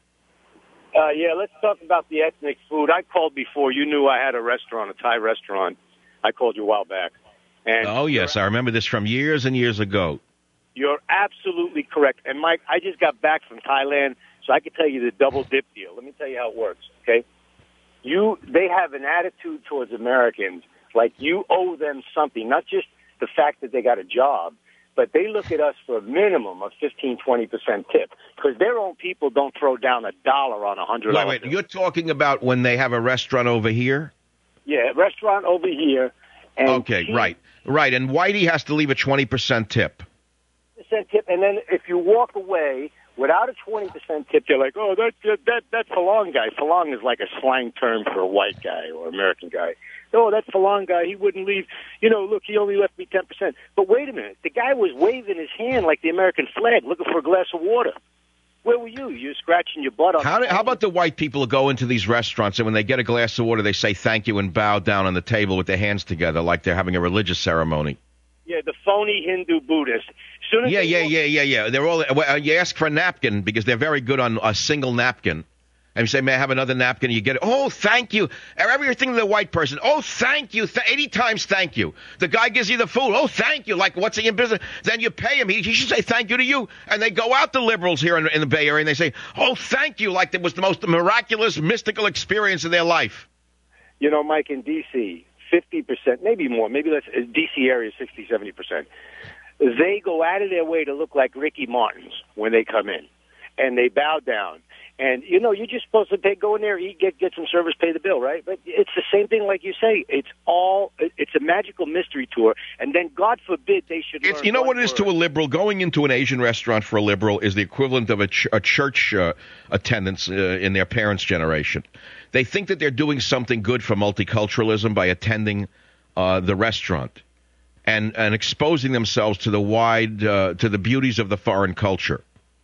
Uh, yeah, let's talk about the ethnic food. I called before. You knew I had a restaurant, a Thai restaurant. I called you a while back. And oh, yes, I remember this from years and years ago. You're absolutely correct. And, Mike, I just got back from Thailand, so I can tell you the double dip deal. Let me tell you how it works, okay? You, they have an attitude towards Americans like you owe them something, not just the fact that they got a job, but they look at us for a minimum of fifteen, twenty percent tip because their own people don't throw down a dollar on a hundred dollars. Wait, wait, you're talking about when they have a restaurant over here? Yeah, restaurant over here. And okay, he, right, right. And Whitey has to leave a twenty percent tip. Percent tip, and then if you walk away without a twenty percent tip, they're like, oh, that that that that Falun guy. Falun is like a slang term for a white guy or American guy. Oh, that Falun guy, he wouldn't leave. You know, look, he only left me ten percent. But wait a minute. The guy was waving his hand like the American flag, looking for a glass of water. Where were you? You were scratching your butt on how, do, how about the white people who go into these restaurants and when they get a glass of water, they say thank you and bow down on the table with their hands together like they're having a religious ceremony? Yeah, the phony Hindu Buddhist. Soon as yeah, yeah, yeah, yeah, yeah, yeah. They're all. Well, you ask for a napkin because they're very good on a single napkin. And you say, may I have another napkin? And you get it. Oh, thank you. Everything to the white person. Oh, thank you. Th- eighty times thank you. The guy gives you the food. Oh, thank you. Like, what's he in business? Then you pay him. He, he should say thank you to you. And they go out, the liberals here in, in the Bay Area, and they say, oh, thank you. Like it was the most miraculous, mystical experience of their life. You know, Mike, in D C, fifty percent, maybe more, maybe let's, D C area sixty, seventy percent. They go out of their way to look like Ricky Martins when they come in. And they bow down. And, you know, you're just supposed to pay, go in there, eat, get get some service, pay the bill, right? But it's the same thing like you say. It's all, it's a magical mystery tour. And then, God forbid, they should it's, learn You know what it word. is to a liberal? Going into an Asian restaurant for a liberal is the equivalent of a, ch- a church uh, attendance uh, in their parents' generation. They think that they're doing something good for multiculturalism by attending uh, the restaurant and, and exposing themselves to the wide, uh, to the beauties of the foreign culture.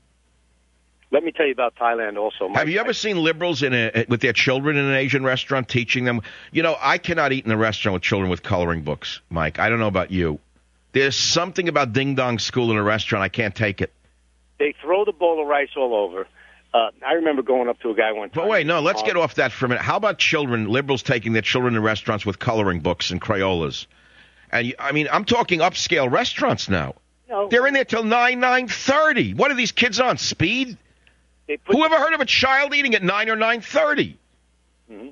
Let me tell you about Thailand also, Mike. Have you ever seen liberals in a, with their children in an Asian restaurant teaching them? You know, I cannot eat in a restaurant with children with coloring books, Mike. I don't know about you. There's something about Ding Dong School in a restaurant. I can't take it. They throw the bowl of rice all over. Uh, I remember going up to a guy one time. But wait, no, let's get off that for a minute. How about children, liberals taking their children in restaurants with coloring books and Crayolas? And you, I mean, I'm talking upscale restaurants now. No. They're in there till nine, nine thirty. What are these kids on, speed? Who ever heard of a child eating at nine or nine thirty? Mm-hmm.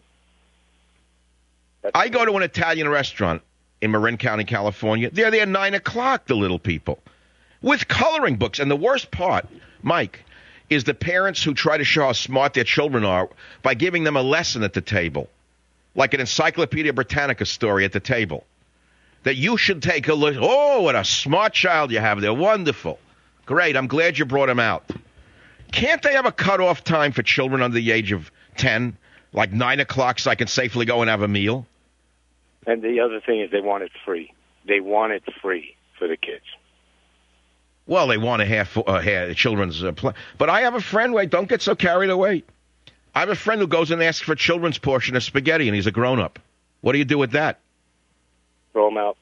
I go to an Italian restaurant in Marin County, California. They're there at nine o'clock, the little people, with coloring books. And the worst part, Mike, is the parents who try to show how smart their children are by giving them a lesson at the table, like an Encyclopedia Britannica story at the table, that you should take a look. Oh, what a smart child you have. They're wonderful. Great. I'm glad you brought him out. Can't they have a cutoff time for children under the age of ten, like nine o'clock, so I can safely go and have a meal? And the other thing is they want it free. They want it free for the kids. Well, they want to have uh, have children's uh, play. But I have a friend, wait, don't get so carried away. I have a friend who goes and asks for a children's portion of spaghetti, and he's a grown-up. What do you do with that? Throw him out.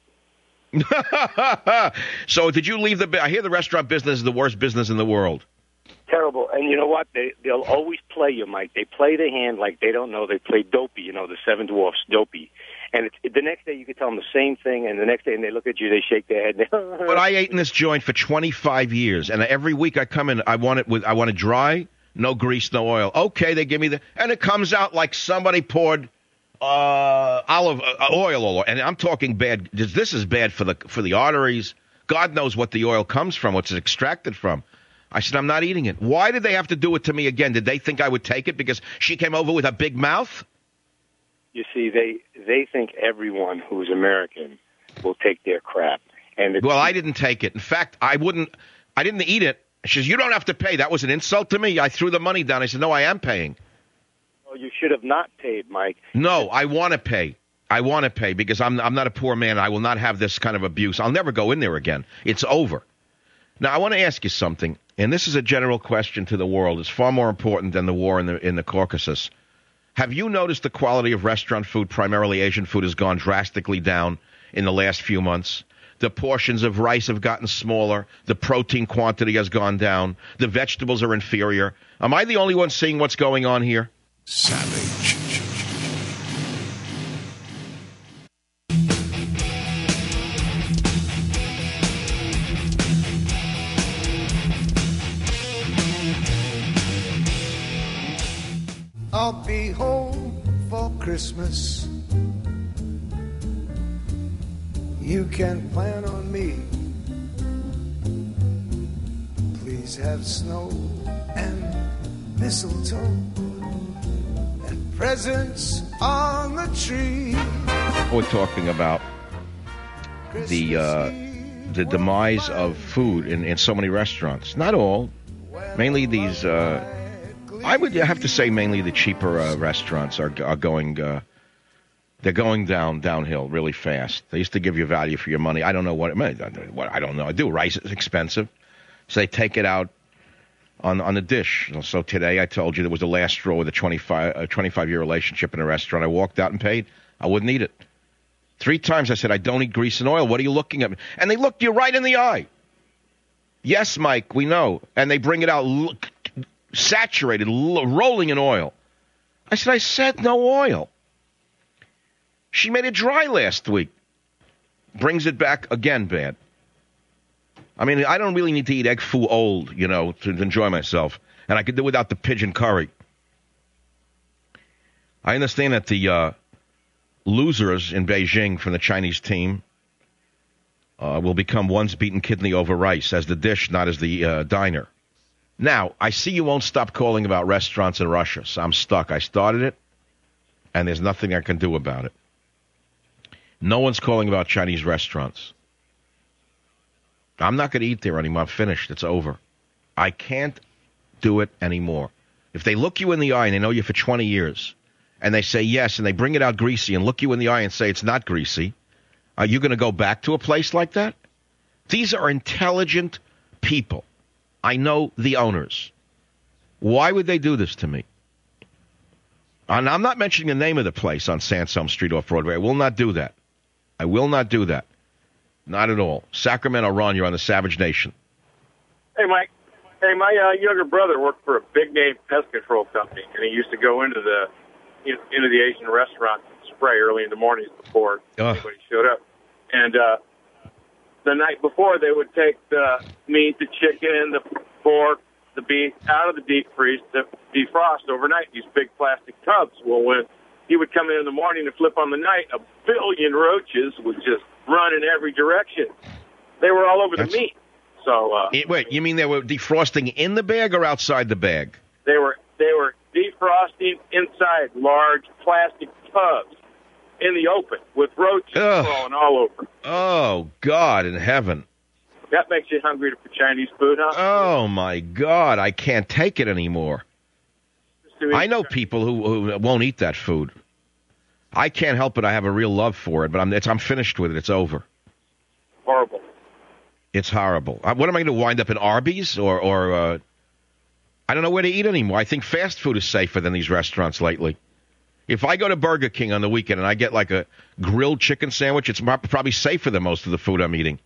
So did you leave the... I hear the restaurant business is the worst business in the world. Terrible. And you know what? They, they'll always play you, Mike. They play the hand like they don't know. They play Dopey, you know, the Seven Dwarfs, Dopey. And it's, the next day you can tell them the same thing, and the next day and they look at you, they shake their head. But I ate in this joint for twenty-five years, and every week I come in, I want it with, I want it dry, no grease, no oil. Okay, they give me the... And it comes out like somebody poured uh, olive uh, oil all over. And I'm talking bad. This is bad for the for the arteries. God knows what the oil comes from, what's it extracted from. I said, I'm not eating it. Why did they have to do it to me again? Did they think I would take it because she came over with a big mouth? You see, they they think everyone who's American will take their crap. And well, I didn't take it. In fact, I wouldn't. I didn't eat it. She says, you don't have to pay. That was an insult to me. I threw the money down. I said, no, I am paying. Well, you should have not paid, Mike. No, I want to pay. I want to pay because I'm I'm not a poor man. I will not have this kind of abuse. I'll never go in there again. It's over. Now, I want to ask you something, and this is a general question to the world. It's far more important than the war in the in the Caucasus. Have you noticed the quality of restaurant food, primarily Asian food, has gone drastically down in the last few months? The portions of rice have gotten smaller. The protein quantity has gone down. The vegetables are inferior. Am I the only one seeing what's going on here? Savage. I'll be home for Christmas. You can plan on me. Please have snow and mistletoe and presents on the tree. We're talking about the uh, the demise of food in, in so many restaurants. Not all. Mainly these, uh, I would have to say mainly the cheaper uh, restaurants are, are going... Uh, They're going down downhill really fast. They used to give you value for your money. I don't know what it meant. What I don't know. I do. Rice is expensive, so they take it out on on the dish. So today I told you there was the last straw with a twenty-five a twenty-five year relationship in a restaurant. I walked out and paid. I wouldn't eat it. Three times I said, I don't eat grease and oil. What are you looking at me? And they looked you right in the eye. Yes, Mike, we know. And they bring it out look, saturated, rolling in oil. I said, I said no oil. She made it dry last week. Brings it back again bad. I mean, I don't really need to eat egg foo old, you know, to enjoy myself. And I could do without the pigeon curry. I understand that the uh, losers in Beijing from the Chinese team uh, will become one's beaten kidney over rice as the dish, not as the uh, diner. Now, I see you won't stop calling about restaurants in Russia, so I'm stuck. I started it, and there's nothing I can do about it. No one's calling about Chinese restaurants. I'm not going to eat there anymore. I'm finished. It's over. I can't do it anymore. If they look you in the eye and they know you for twenty years, and they say yes, and they bring it out greasy and look you in the eye and say it's not greasy, are you going to go back to a place like that? These are intelligent people. I know the owners. Why would they do this to me? And I'm not mentioning the name of the place on Sansom Street off Broadway. I will not do that. I will not do that. Not at all. Sacramento, Ron, you're on the Savage Nation. Hey, Mike. Hey, my uh, younger brother worked for a big-name pest control company, and he used to go into the into the Asian restaurant and spray early in the mornings before Ugh. anybody showed up. And uh, the night before, they would take the meat, the chicken, the pork, the beef out of the deep freeze to defrost overnight in these big plastic tubs. Well, when he would come in in the morning to flip on the night, a billion roaches would just run in every direction. They were all over That's... the meat. So uh, it, wait, you mean they were defrosting in the bag or outside the bag? They were they were defrosting inside large plastic tubs in the open with roaches Ugh. crawling all over. Oh, God in heaven. That makes you hungry for Chinese food, huh? Oh, my God. I can't take it anymore. I know people who, who won't eat that food. I can't help it. I have a real love for it, but I'm, it's, I'm finished with it. It's over. Horrible. It's horrible. What am I going to wind up in Arby's or, or uh, I don't know where to eat anymore. I think fast food is safer than these restaurants lately. If I go to Burger King on the weekend and I get like a grilled chicken sandwich, it's probably safer than most of the food I'm eating.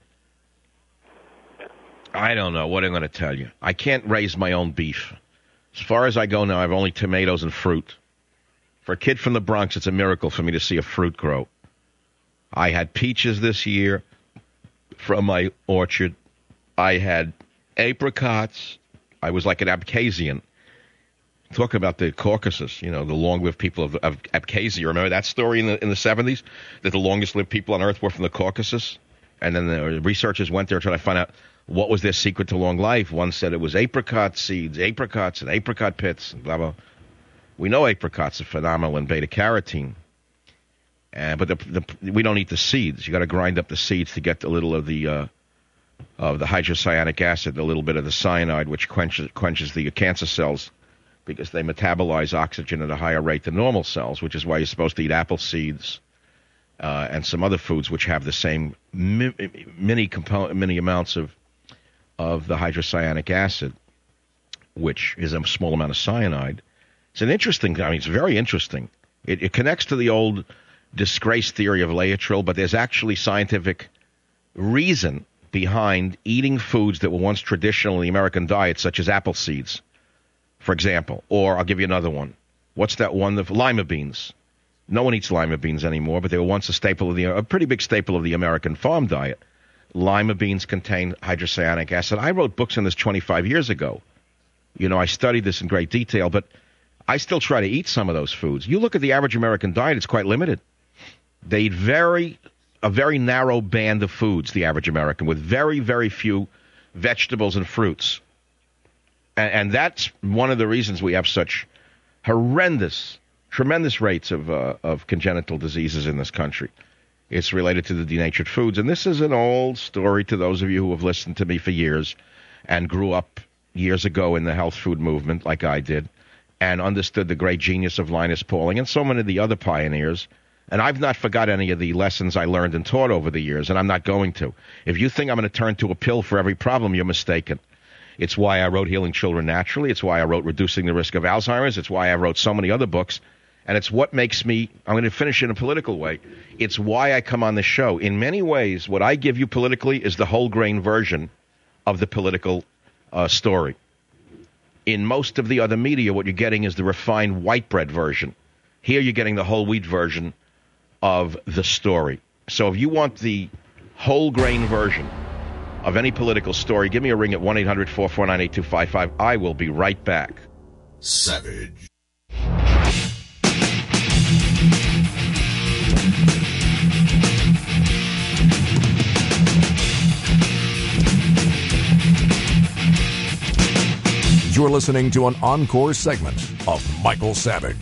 I don't know what I'm going to tell you. I can't raise my own beef. As far as I go now, I have only tomatoes and fruit. For a kid from the Bronx, it's a miracle for me to see a fruit grow. I had peaches this year from my orchard. I had apricots. I was like an Abkhazian. Talk about the Caucasus, you know, the long-lived people of, of Abkhazia. Remember that story in the in the seventies? That the longest-lived people on Earth were from the Caucasus? And then the researchers went there trying to find out what was their secret to long life. One said it was apricot seeds, apricots and apricot pits, and blah, blah. We know apricots are phenomenal in beta-carotene. Uh, but the, the, we don't eat the seeds. You got to grind up the seeds to get a little of the uh, of the hydrocyanic acid, a little bit of the cyanide, which quenches, quenches the cancer cells because they metabolize oxygen at a higher rate than normal cells, which is why you're supposed to eat apple seeds uh, and some other foods which have the same mi- mini component, mini amounts of of the hydrocyanic acid, which is a small amount of cyanide. It's an interesting, I mean, it's very interesting. It, it connects to the old disgrace theory of Laetrile, but there's actually scientific reason behind eating foods that were once traditional in the American diet, such as apple seeds, for example. Or I'll give you another one. What's that one? The lima beans. No one eats lima beans anymore, but they were once a staple of the, a pretty big staple of the American farm diet. Lima beans contain hydrocyanic acid. I wrote books on this twenty-five years ago. You know, I studied this in great detail, but I still try to eat some of those foods. You look at the average American diet, it's quite limited. They eat very, a very narrow band of foods, the average American, with very, very few vegetables and fruits. And, and that's one of the reasons we have such horrendous, tremendous rates of uh, of congenital diseases in this country. It's related to the denatured foods. And this is an old story to those of you who have listened to me for years and grew up years ago in the health food movement like I did and understood the great genius of Linus Pauling and so many of the other pioneers. And I've not forgot any of the lessons I learned and taught over the years, and I'm not going to. If you think I'm going to turn to a pill for every problem, you're mistaken. It's why I wrote Healing Children Naturally. It's why I wrote Reducing the Risk of Alzheimer's. It's why I wrote so many other books. And it's what makes me, I'm going to finish in a political way, it's why I come on this show. In many ways, what I give you politically is the whole grain version of the political uh, story. In most of the other media, what you're getting is the refined white bread version. Here you're getting the whole wheat version of the story. So if you want the whole grain version of any political story, give me a ring at one eight hundred four four nine eight two five five. I will be right back. Savage. You're listening to an encore segment of Michael Savage.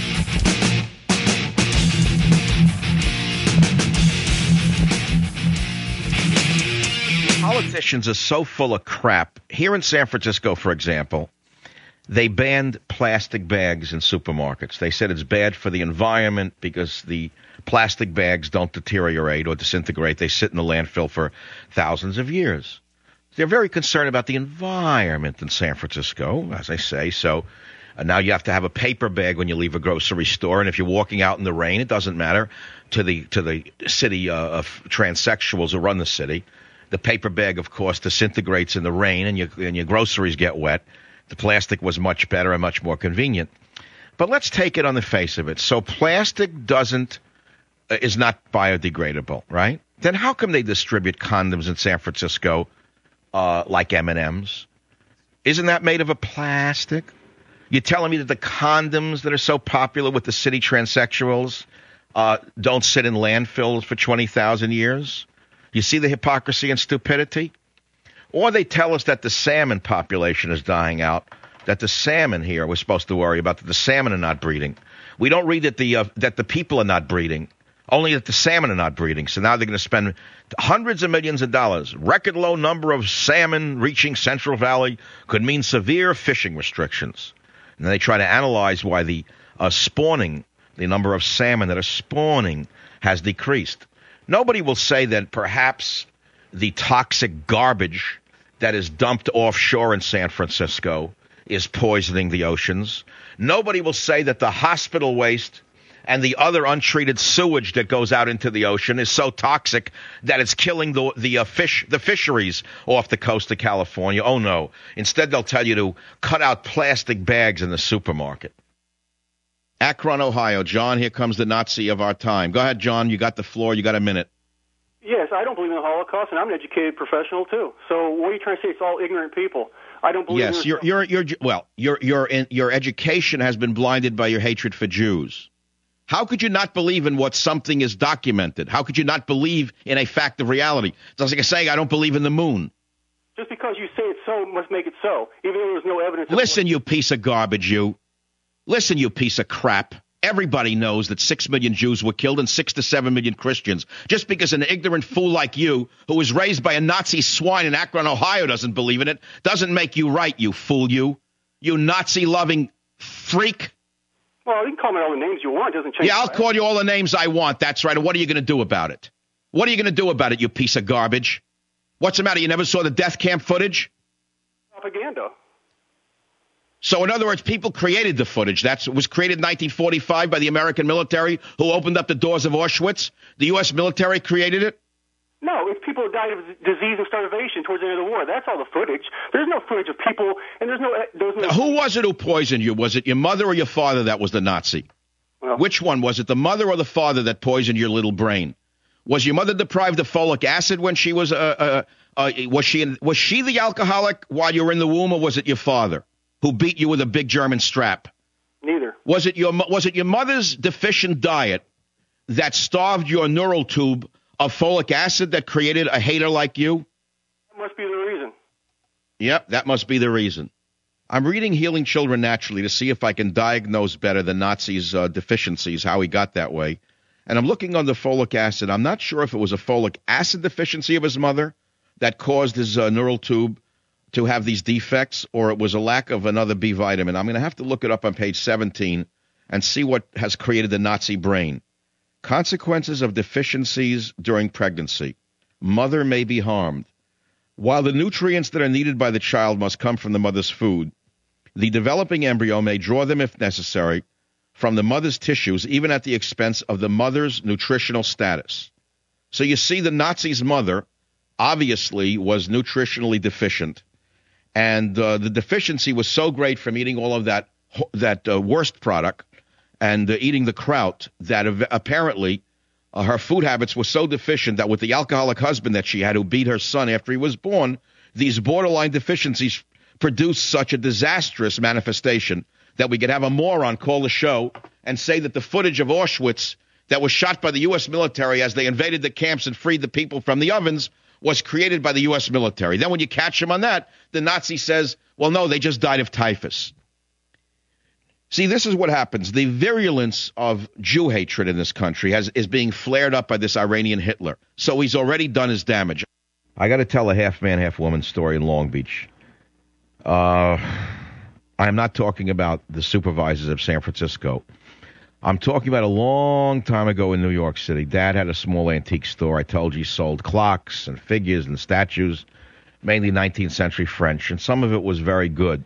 Politicians are so full of crap. Here in San Francisco, for example, they banned plastic bags in supermarkets. They said it's bad for the environment because the plastic bags don't deteriorate or disintegrate. They sit in the landfill for thousands of years. They're very concerned about the environment in San Francisco, as I say. So uh, now you have to have a paper bag when you leave a grocery store. And if you're walking out in the rain, it doesn't matter to the to the city uh, of transsexuals who run the city. The paper bag, of course, disintegrates in the rain and, you, and your groceries get wet. The plastic was much better and much more convenient. But let's take it on the face of it. So plastic doesn't uh, is not biodegradable, right? Then how come they distribute condoms in San Francisco uh, like M and M's? Isn't that made of a plastic? You're telling me that the condoms that are so popular with the city transsexuals uh, don't sit in landfills for twenty thousand years? You see the hypocrisy and stupidity? Or they tell us that the salmon population is dying out, that the salmon here we're supposed to worry about, that the salmon are not breeding. We don't read that the uh, that the people are not breeding, only that the salmon are not breeding. So now they're going to spend hundreds of millions of dollars. Record low number of salmon reaching Central Valley could mean severe fishing restrictions. And they try to analyze why the uh, spawning, the number of salmon that are spawning has decreased. Nobody will say that perhaps the toxic garbage that is dumped offshore in San Francisco is poisoning the oceans. Nobody will say that the hospital waste and the other untreated sewage that goes out into the ocean is so toxic that it's killing the the uh, fish the fisheries off the coast of California. Oh, no. Instead, they'll tell you to cut out plastic bags in the supermarket. Akron, Ohio. John, here comes the Nazi of our time. Go ahead, John. You got the floor. You got a minute. Yes, I don't believe in the Holocaust, and I'm an educated professional too. So what are you trying to say? It's all ignorant people. I don't believe. Yes, in you're, you're, you're, well, your, your, your education has been blinded by your hatred for Jews. How could you not believe in what something is documented? How could you not believe in a fact of reality? It's like saying I don't believe in the moon. Just because you say it's so must make it so, even though there's no evidence. Listen, you piece of garbage, you. Listen, you piece of crap. Everybody knows that six million Jews were killed and six to seven million Christians. Just because an ignorant fool like you, who was raised by a Nazi swine in Akron, Ohio, doesn't believe in it, doesn't make you right, you fool, you. You Nazi-loving freak. Well, you can call me all the names you want. It doesn't change. Yeah, I'll call you all the names I want. That's right. And what are you going to do about it? What are you going to do about it, you piece of garbage? What's the matter? You never saw the death camp footage? Propaganda. So, in other words, people created the footage. That was created in nineteen forty-five by the American military who opened up the doors of Auschwitz. The U S military created it? No, it's people who died of disease and starvation towards the end of the war. That's all the footage. There's no footage of people, and there's no... There's no Now, who was it who poisoned you? Was it your mother or your father that was the Nazi? Well, Which one? Was it the mother or the father that poisoned your little brain? Was your mother deprived of folic acid when she was... Uh, uh, uh, was she in, was she the alcoholic while you were in the womb, or was it your father who beat you with a big German strap? Neither. Was it your Was it your mother's deficient diet that starved your neural tube of folic acid that created a hater like you? That must be the reason. Yep, that must be the reason. I'm reading Healing Children Naturally to see if I can diagnose better the Nazis' uh, deficiencies, how he got that way. And I'm looking on the folic acid. I'm not sure if it was a folic acid deficiency of his mother that caused his uh, neural tube to have these defects, or it was a lack of another B vitamin. I'm going to have to look it up on page seventeen and see what has created the Nazi brain. Consequences of deficiencies during pregnancy. Mother may be harmed. While the nutrients that are needed by the child must come from the mother's food, the developing embryo may draw them, if necessary, from the mother's tissues, even at the expense of the mother's nutritional status. So you see, the Nazi's mother obviously was nutritionally deficient, and uh, the deficiency was so great from eating all of that that uh, worst product and uh, eating the kraut that ev- apparently uh, her food habits were so deficient that with the alcoholic husband that she had who beat her son after he was born, these borderline deficiencies produced such a disastrous manifestation that we could have a moron call the show and say that the footage of Auschwitz that was shot by the U S military as they invaded the camps and freed the people from the ovens was created by the U S military. Then when you catch him on that, the Nazi says, well, no, they just died of typhus. See, this is what happens. The virulence of Jew hatred in this country has, is being flared up by this Iranian Hitler. So he's already done his damage. I got to tell a half-man, half-woman story in Long Beach. Uh, I'm not talking about the supervisors of San Francisco. I'm talking about a long time ago in New York City. Dad had a small antique store. I told you he sold clocks and figures and statues, mainly nineteenth century French, and some of it was very good.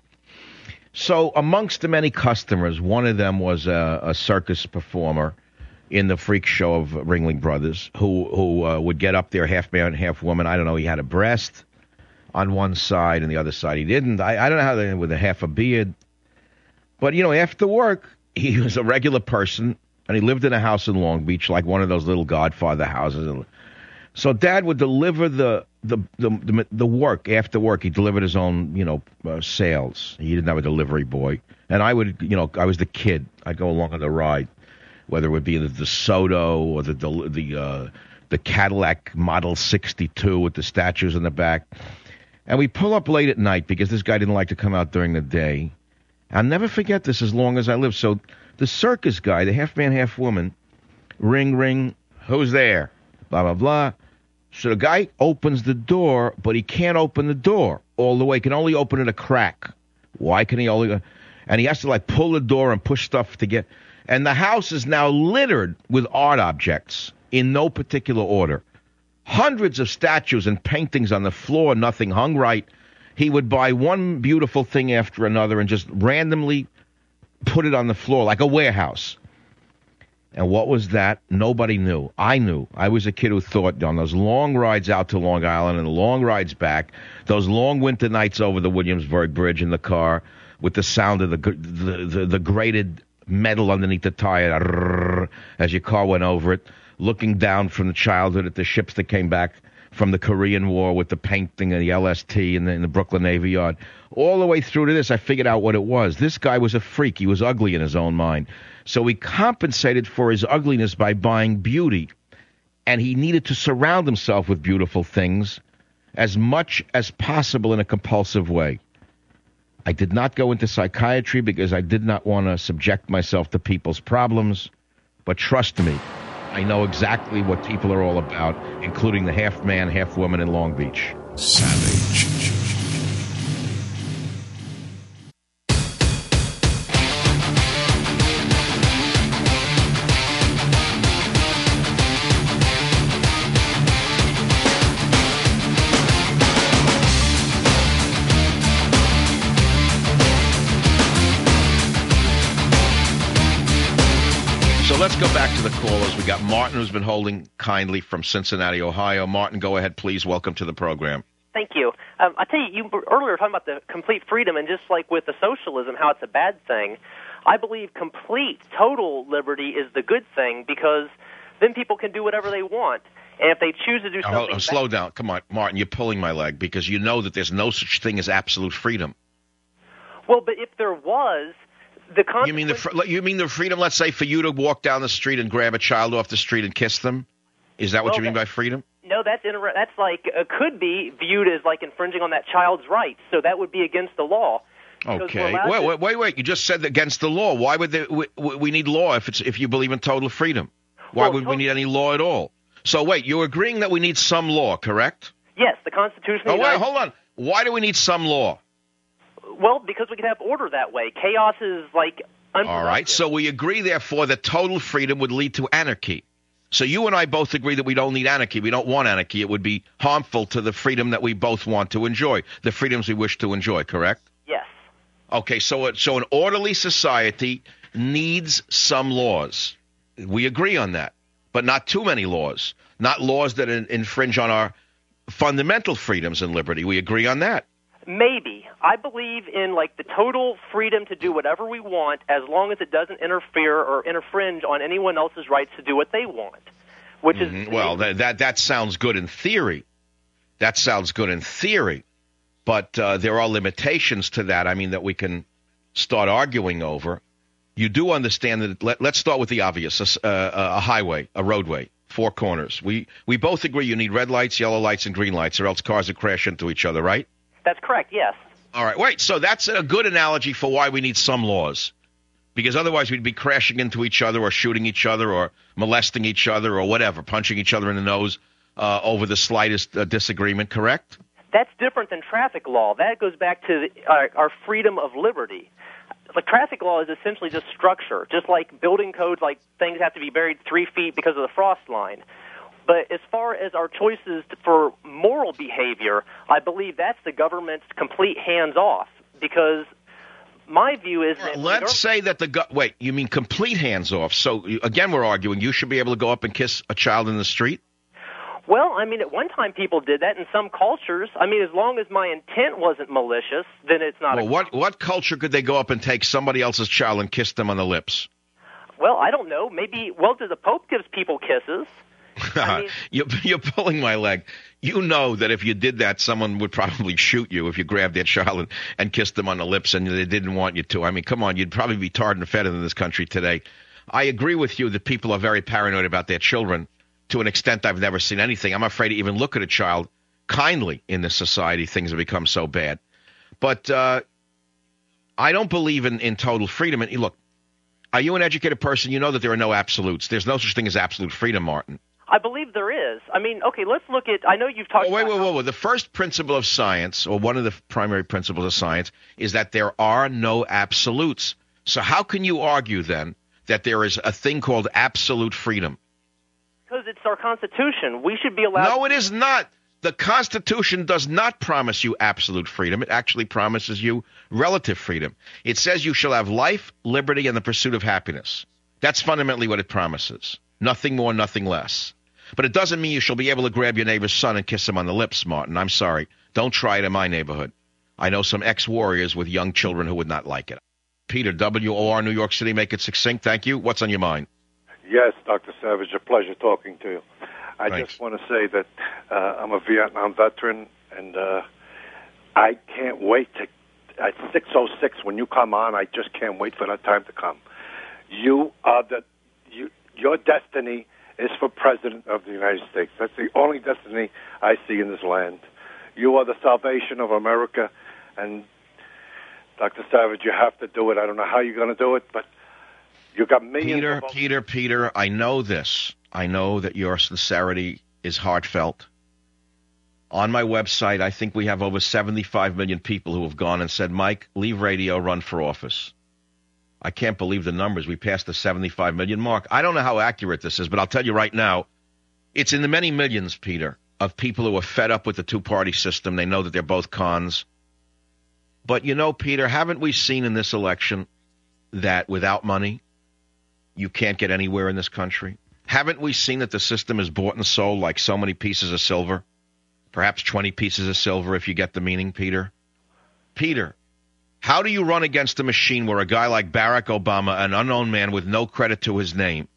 So amongst the many customers, one of them was a, a circus performer in the freak show of Ringling Brothers who, who uh, would get up there, half man, half woman. I don't know, he had a breast on one side and the other side he didn't. I, I don't know how they with a half a beard. But, you know, after work, he was a regular person, and he lived in a house in Long Beach, like one of those little Godfather houses. So Dad would deliver the the the, the, the work after work. He delivered his own, you know, uh, sales. He didn't have a delivery boy. And I would, you know, I was the kid. I'd go along on the ride, whether it would be the DeSoto or the the the, uh, the Cadillac Model sixty-two with the statues in the back. And we pull up late at night because this guy didn't like to come out during the day. I'll never forget this as long as I live. So the circus guy, the half-man, half-woman, ring, ring, who's there? Blah, blah, blah. So the guy opens the door, but he can't open the door all the way. He can only open it a crack. Why can he only... And he has to, like, pull the door and push stuff to get... And the house is now littered with art objects in no particular order. Hundreds of statues and paintings on the floor, nothing hung right. He would buy one beautiful thing after another and just randomly put it on the floor like a warehouse. And what was that? Nobody knew. I knew. I was a kid who thought on those long rides out to Long Island and the long rides back, those long winter nights over the Williamsburg Bridge in the car with the sound of the the, the, the grated metal underneath the tire as your car went over it, looking down from the childhood at the ships that came back from the Korean War with the painting and the L S T and the, and the Brooklyn Navy Yard. All the way through to this, I figured out what it was. This guy was a freak. He was ugly in his own mind. So he compensated for his ugliness by buying beauty. And he needed to surround himself with beautiful things as much as possible in a compulsive way. I did not go into psychiatry because I did not want to subject myself to people's problems. But trust me, I know exactly what people are all about, including the half-man, half-woman in Long Beach. Savage. So let's go back to the callers. We got Martin, who's been holding kindly from Cincinnati, Ohio. Martin, go ahead, please. Welcome to the program. Thank you. Um, I tell you, you were earlier talking about the complete freedom, and just like with the socialism, how it's a bad thing. I believe complete, total liberty is the good thing, because then people can do whatever they want. And if they choose to do Oh, something... oh, slow down. Come on, Martin, you're pulling my leg, because you know that there's no such thing as absolute freedom. Well, but if there was, the consequence... You mean the fr- you mean the freedom, let's say, for you to walk down the street and grab a child off the street and kiss them? Is that what Well, you mean that- by freedom? No, that's inter- that's like uh, could be viewed as like infringing on that child's rights. So that would be against the law. Because we're Okay. allowed Wait, to- wait, wait, wait. You just said against the law. Why would they, we, we need law if it's if you believe in total freedom? Why Well, would we need any law at all? So wait, you're agreeing that we need some law, correct? Yes, the Constitution. of the Oh, wait, United- hold on. Why do we need some law? Well, because we can have order that way. Chaos is like unproductive. All right. So we agree, therefore, that total freedom would lead to anarchy. So you and I both agree that we don't need anarchy. We don't want anarchy. It would be harmful to the freedom that we both want to enjoy, the freedoms we wish to enjoy, correct? Yes. Okay, so so an orderly society needs some laws. We agree on that, but not too many laws, not laws that in, infringe on our fundamental freedoms and liberty. We agree on that. Maybe. I believe in like the total freedom to do whatever we want as long as it doesn't interfere or interfringe on anyone else's rights to do what they want. Which is Mhm. Well, that, that that sounds good in theory. That sounds good in theory, but uh, there are limitations to that. I mean, that we can start arguing over. You do understand that. Let, let's start with the obvious: uh, a highway, a roadway, four corners. We we both agree you need red lights, yellow lights, and green lights, or else cars would crash into each other, right? That's correct, yes. All right, wait. So that's a good analogy for why we need some laws, because otherwise we'd be crashing into each other or shooting each other or molesting each other or whatever, punching each other in the nose uh, over the slightest uh, disagreement, correct? That's different than traffic law. That goes back to the, uh, our freedom of liberty. Like traffic law is essentially just structure, just like building codes, like things have to be buried three feet because of the frost line. But as far as our choices for moral behavior, I believe that's the government's complete hands-off, because my view is that... Let's say that the... Go- wait, you mean complete hands-off. So, again, we're arguing you should be able to go up and kiss a child in the street? Well, I mean, at one time people did that in some cultures. I mean, as long as my intent wasn't malicious, then it's not... Well, a- what, what culture could they go up and take somebody else's child and kiss them on the lips? Well, I don't know. Maybe... Well, the Pope gives people kisses. I mean, you're, you're pulling my leg. You know that if you did that, someone would probably shoot you if you grabbed their child and, and kissed them on the lips and they didn't want you to. I mean, come on, you'd probably be tarred and feathered in this country today. I agree with you that people are very paranoid about their children to an extent I've never seen anything. I'm afraid to even look at a child kindly in this society. Things have become so bad. But uh, I don't believe in, in total freedom. And look, are you an educated person? You know that there are no absolutes. There's no such thing as absolute freedom, Martin. I believe there is. I mean, okay, let's look at... I know you've talked Oh, wait, about... wait, wait, wait. The first principle of science, or one of the primary principles of science, is that there are no absolutes. So how can you argue, then, that there is a thing called absolute freedom? Because it's our Constitution. We should be allowed... No, it is not. The Constitution does not promise you absolute freedom. It actually promises you relative freedom. It says you shall have life, liberty, and the pursuit of happiness. That's fundamentally what it promises. Nothing more, nothing less. But it doesn't mean you shall be able to grab your neighbor's son and kiss him on the lips, Martin. I'm sorry. Don't try it in my neighborhood. I know some ex-warriors with young children who would not like it. Peter, W O R, New York City. Make it succinct. Thank you. What's on your mind? Yes, Doctor Savage, a pleasure talking to you. I Thanks. just want to say that uh, I'm a Vietnam veteran, and uh, I can't wait to, at six oh six, when you come on, I just can't wait for that time to come. You are the, you, your destiny is for President of the United States. That's the only destiny I see in this land. You are the salvation of America, and Doctor Savage, you have to do it. I don't know how you're going to do it, but you got millions Peter, of... Peter, Peter, I know this. I know that your sincerity is heartfelt. On my website, I think we have over seventy-five million people who have gone and said, Mike, leave radio, run for office. I can't believe the numbers. We passed the seventy-five million mark. I don't know how accurate this is, but I'll tell you right now, it's in the many millions, Peter, of people who are fed up with the two-party system. They know that they're both cons. But, you know, Peter, haven't we seen in this election that without money, you can't get anywhere in this country? Haven't we seen that the system is bought and sold like so many pieces of silver? Perhaps twenty pieces of silver if you get the meaning, Peter. Peter, how do you run against a machine where a guy like Barack Obama, an unknown man with no credit to his name,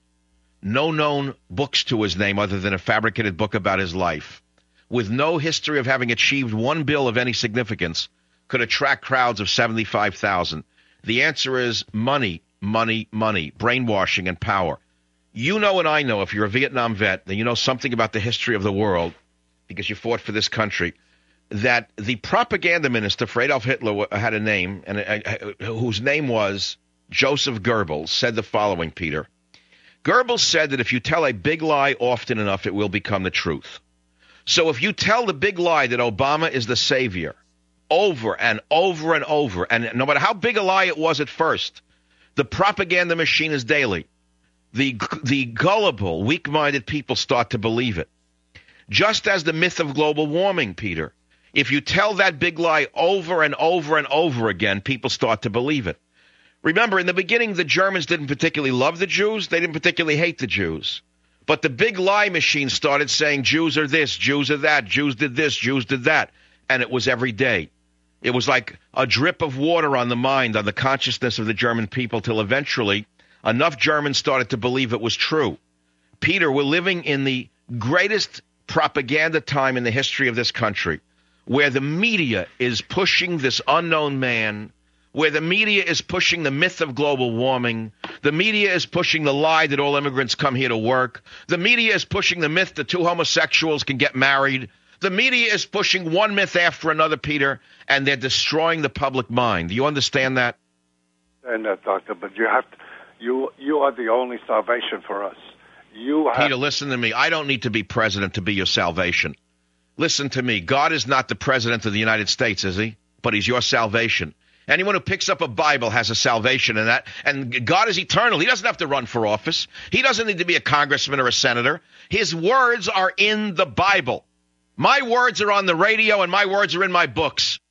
no known books to his name other than a fabricated book about his life, with no history of having achieved one bill of any significance, could attract crowds of seventy-five thousand? The answer is money, money, money, brainwashing and power. You know and I know, if you're a Vietnam vet, then you know something about the history of the world because you fought for this country, that the propaganda minister for Adolf Hitler had a name, and uh, whose name was Joseph Goebbels, said the following, Peter. Goebbels said that if you tell a big lie often enough, it will become the truth. So if you tell the big lie that Obama is the savior over and over and over, and no matter how big a lie it was at first, the propaganda machine is daily. The, the gullible, weak-minded people start to believe it. Just as the myth of global warming, Peter. If you tell that big lie over and over and over again, people start to believe it. Remember, in the beginning, the Germans didn't particularly love the Jews. They didn't particularly hate the Jews. But the big lie machine started saying Jews are this, Jews are that, Jews did this, Jews did that. And it was every day. It was like a drip of water on the mind, on the consciousness of the German people, till eventually enough Germans started to believe it was true. Peter, we're living in the greatest propaganda time in the history of this country, where the media is pushing this unknown man, where the media is pushing the myth of global warming, the media is pushing the lie that all immigrants come here to work, the media is pushing the myth that two homosexuals can get married, the media is pushing one myth after another, Peter, and they're destroying the public mind. Do you understand that? And that, Doctor, but you have to, you you are the only salvation for us. You have Peter, listen to me. I don't need to be president to be your salvation. Listen to me. God is not the president of the United States, is he? But he's your salvation. Anyone who picks up a Bible has a salvation in that. And God is eternal. He doesn't have to run for office. He doesn't need to be a congressman or a senator. His words are in the Bible. My words are on the radio, and my words are in my books.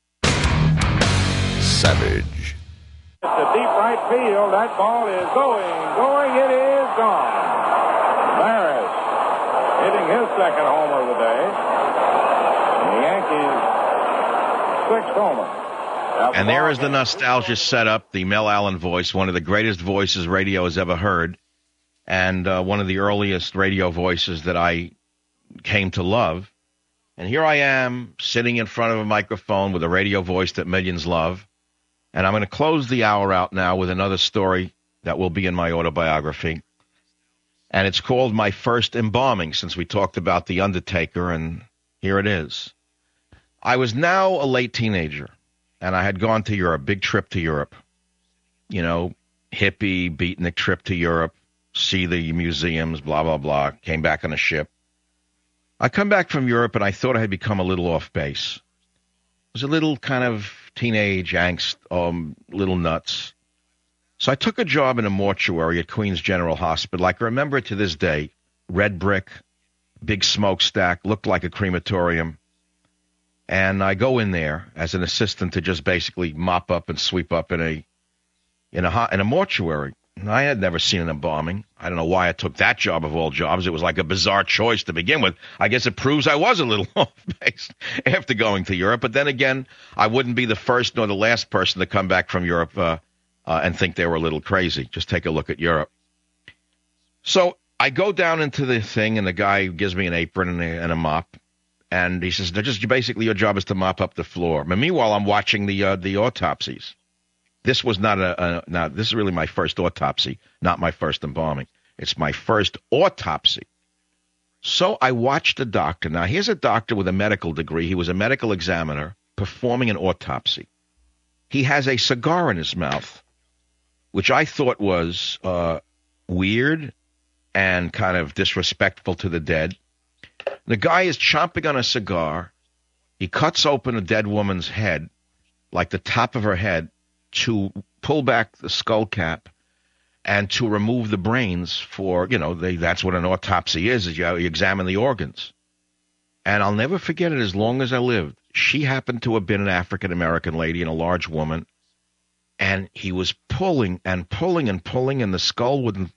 Savage. It's a deep right field. That ball is going, going. It is gone. Maris hitting his second homer of the day. And the Yankees' sixth homer. And there is the nostalgia setup, the Mel Allen voice, one of the greatest voices radio has ever heard, and uh, one of the earliest radio voices that I came to love. And here I am, sitting in front of a microphone with a radio voice that millions love. And I'm going to close the hour out now with another story that will be in my autobiography. And it's called My First Embalming, since we talked about The Undertaker, and here it is. I was now a late teenager, and I had gone to Europe, big trip to Europe. You know, hippie, beatnik trip to Europe, see the museums, blah, blah, blah. Came back on a ship. I come back from Europe, and I thought I had become a little off base. It was a little kind of teenage angst, um, little nuts. So I took a job in a mortuary at Queens General Hospital. I can remember it to this day. Red brick, big smokestack, looked like a crematorium. And I go in there as an assistant to just basically mop up and sweep up in a in a in a mortuary. And I had never seen an embalming. I don't know why I took that job of all jobs. It was like a bizarre choice to begin with. I guess it proves I was a little off base after going to Europe. But then again, I wouldn't be the first nor the last person to come back from Europe uh, uh, and think they were a little crazy. Just take a look at Europe. So I go down into the thing, and the guy gives me an apron and a, and a mop. And he says, just basically your job is to mop up the floor. But meanwhile, I'm watching the uh, the autopsies. This was not a, a now. This is really my first autopsy, not my first embalming. It's my first autopsy. So I watched the doctor. Now, here's a doctor with a medical degree. He was a medical examiner performing an autopsy. He has a cigar in his mouth, which I thought was uh, weird and kind of disrespectful to the dead. The guy is chomping on a cigar. He cuts open a dead woman's head, like the top of her head, to pull back the skull cap and to remove the brains for, you know, they, that's what an autopsy is, is you, you examine the organs. And I'll never forget it as long as I lived. She happened to have been an African-American lady and a large woman, and he was pulling and pulling and pulling, and the skull wouldn't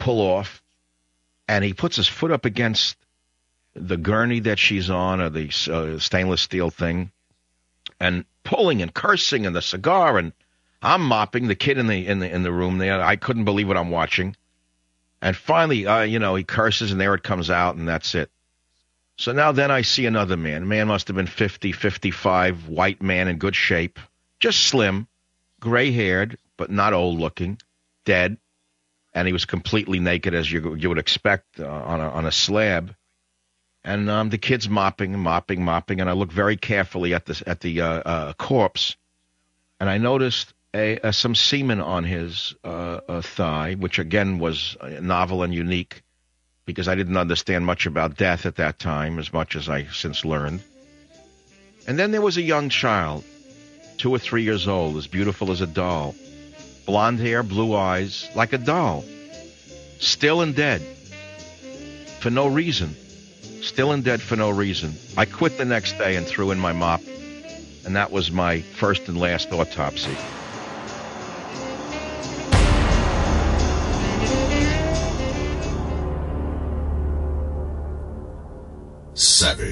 pull off, and he puts his foot up against the gurney that she's on, or the uh, stainless steel thing, and pulling and cursing, and the cigar, and I'm mopping, the kid in the in the in the room there. I couldn't believe what I'm watching. And finally, uh, you know, he curses, and there it comes out, and that's it. So now then I see another man. Man must have been fifty, fifty-five, white man in good shape, just slim, gray-haired, but not old-looking, dead. And he was completely naked, as you you would expect, uh, on a on a slab. And um, the kid's mopping, mopping, mopping, and I look very carefully at the at the uh, uh, corpse, and I noticed a, a some semen on his uh, uh, thigh, which again was novel and unique, because I didn't understand much about death at that time, as much as I since learned. And then there was a young child, two or three years old, as beautiful as a doll, blonde hair, blue eyes, like a doll, still and dead, for no reason. Still and dead for no reason. I quit the next day and threw in my mop, and that was my first and last autopsy. Savage.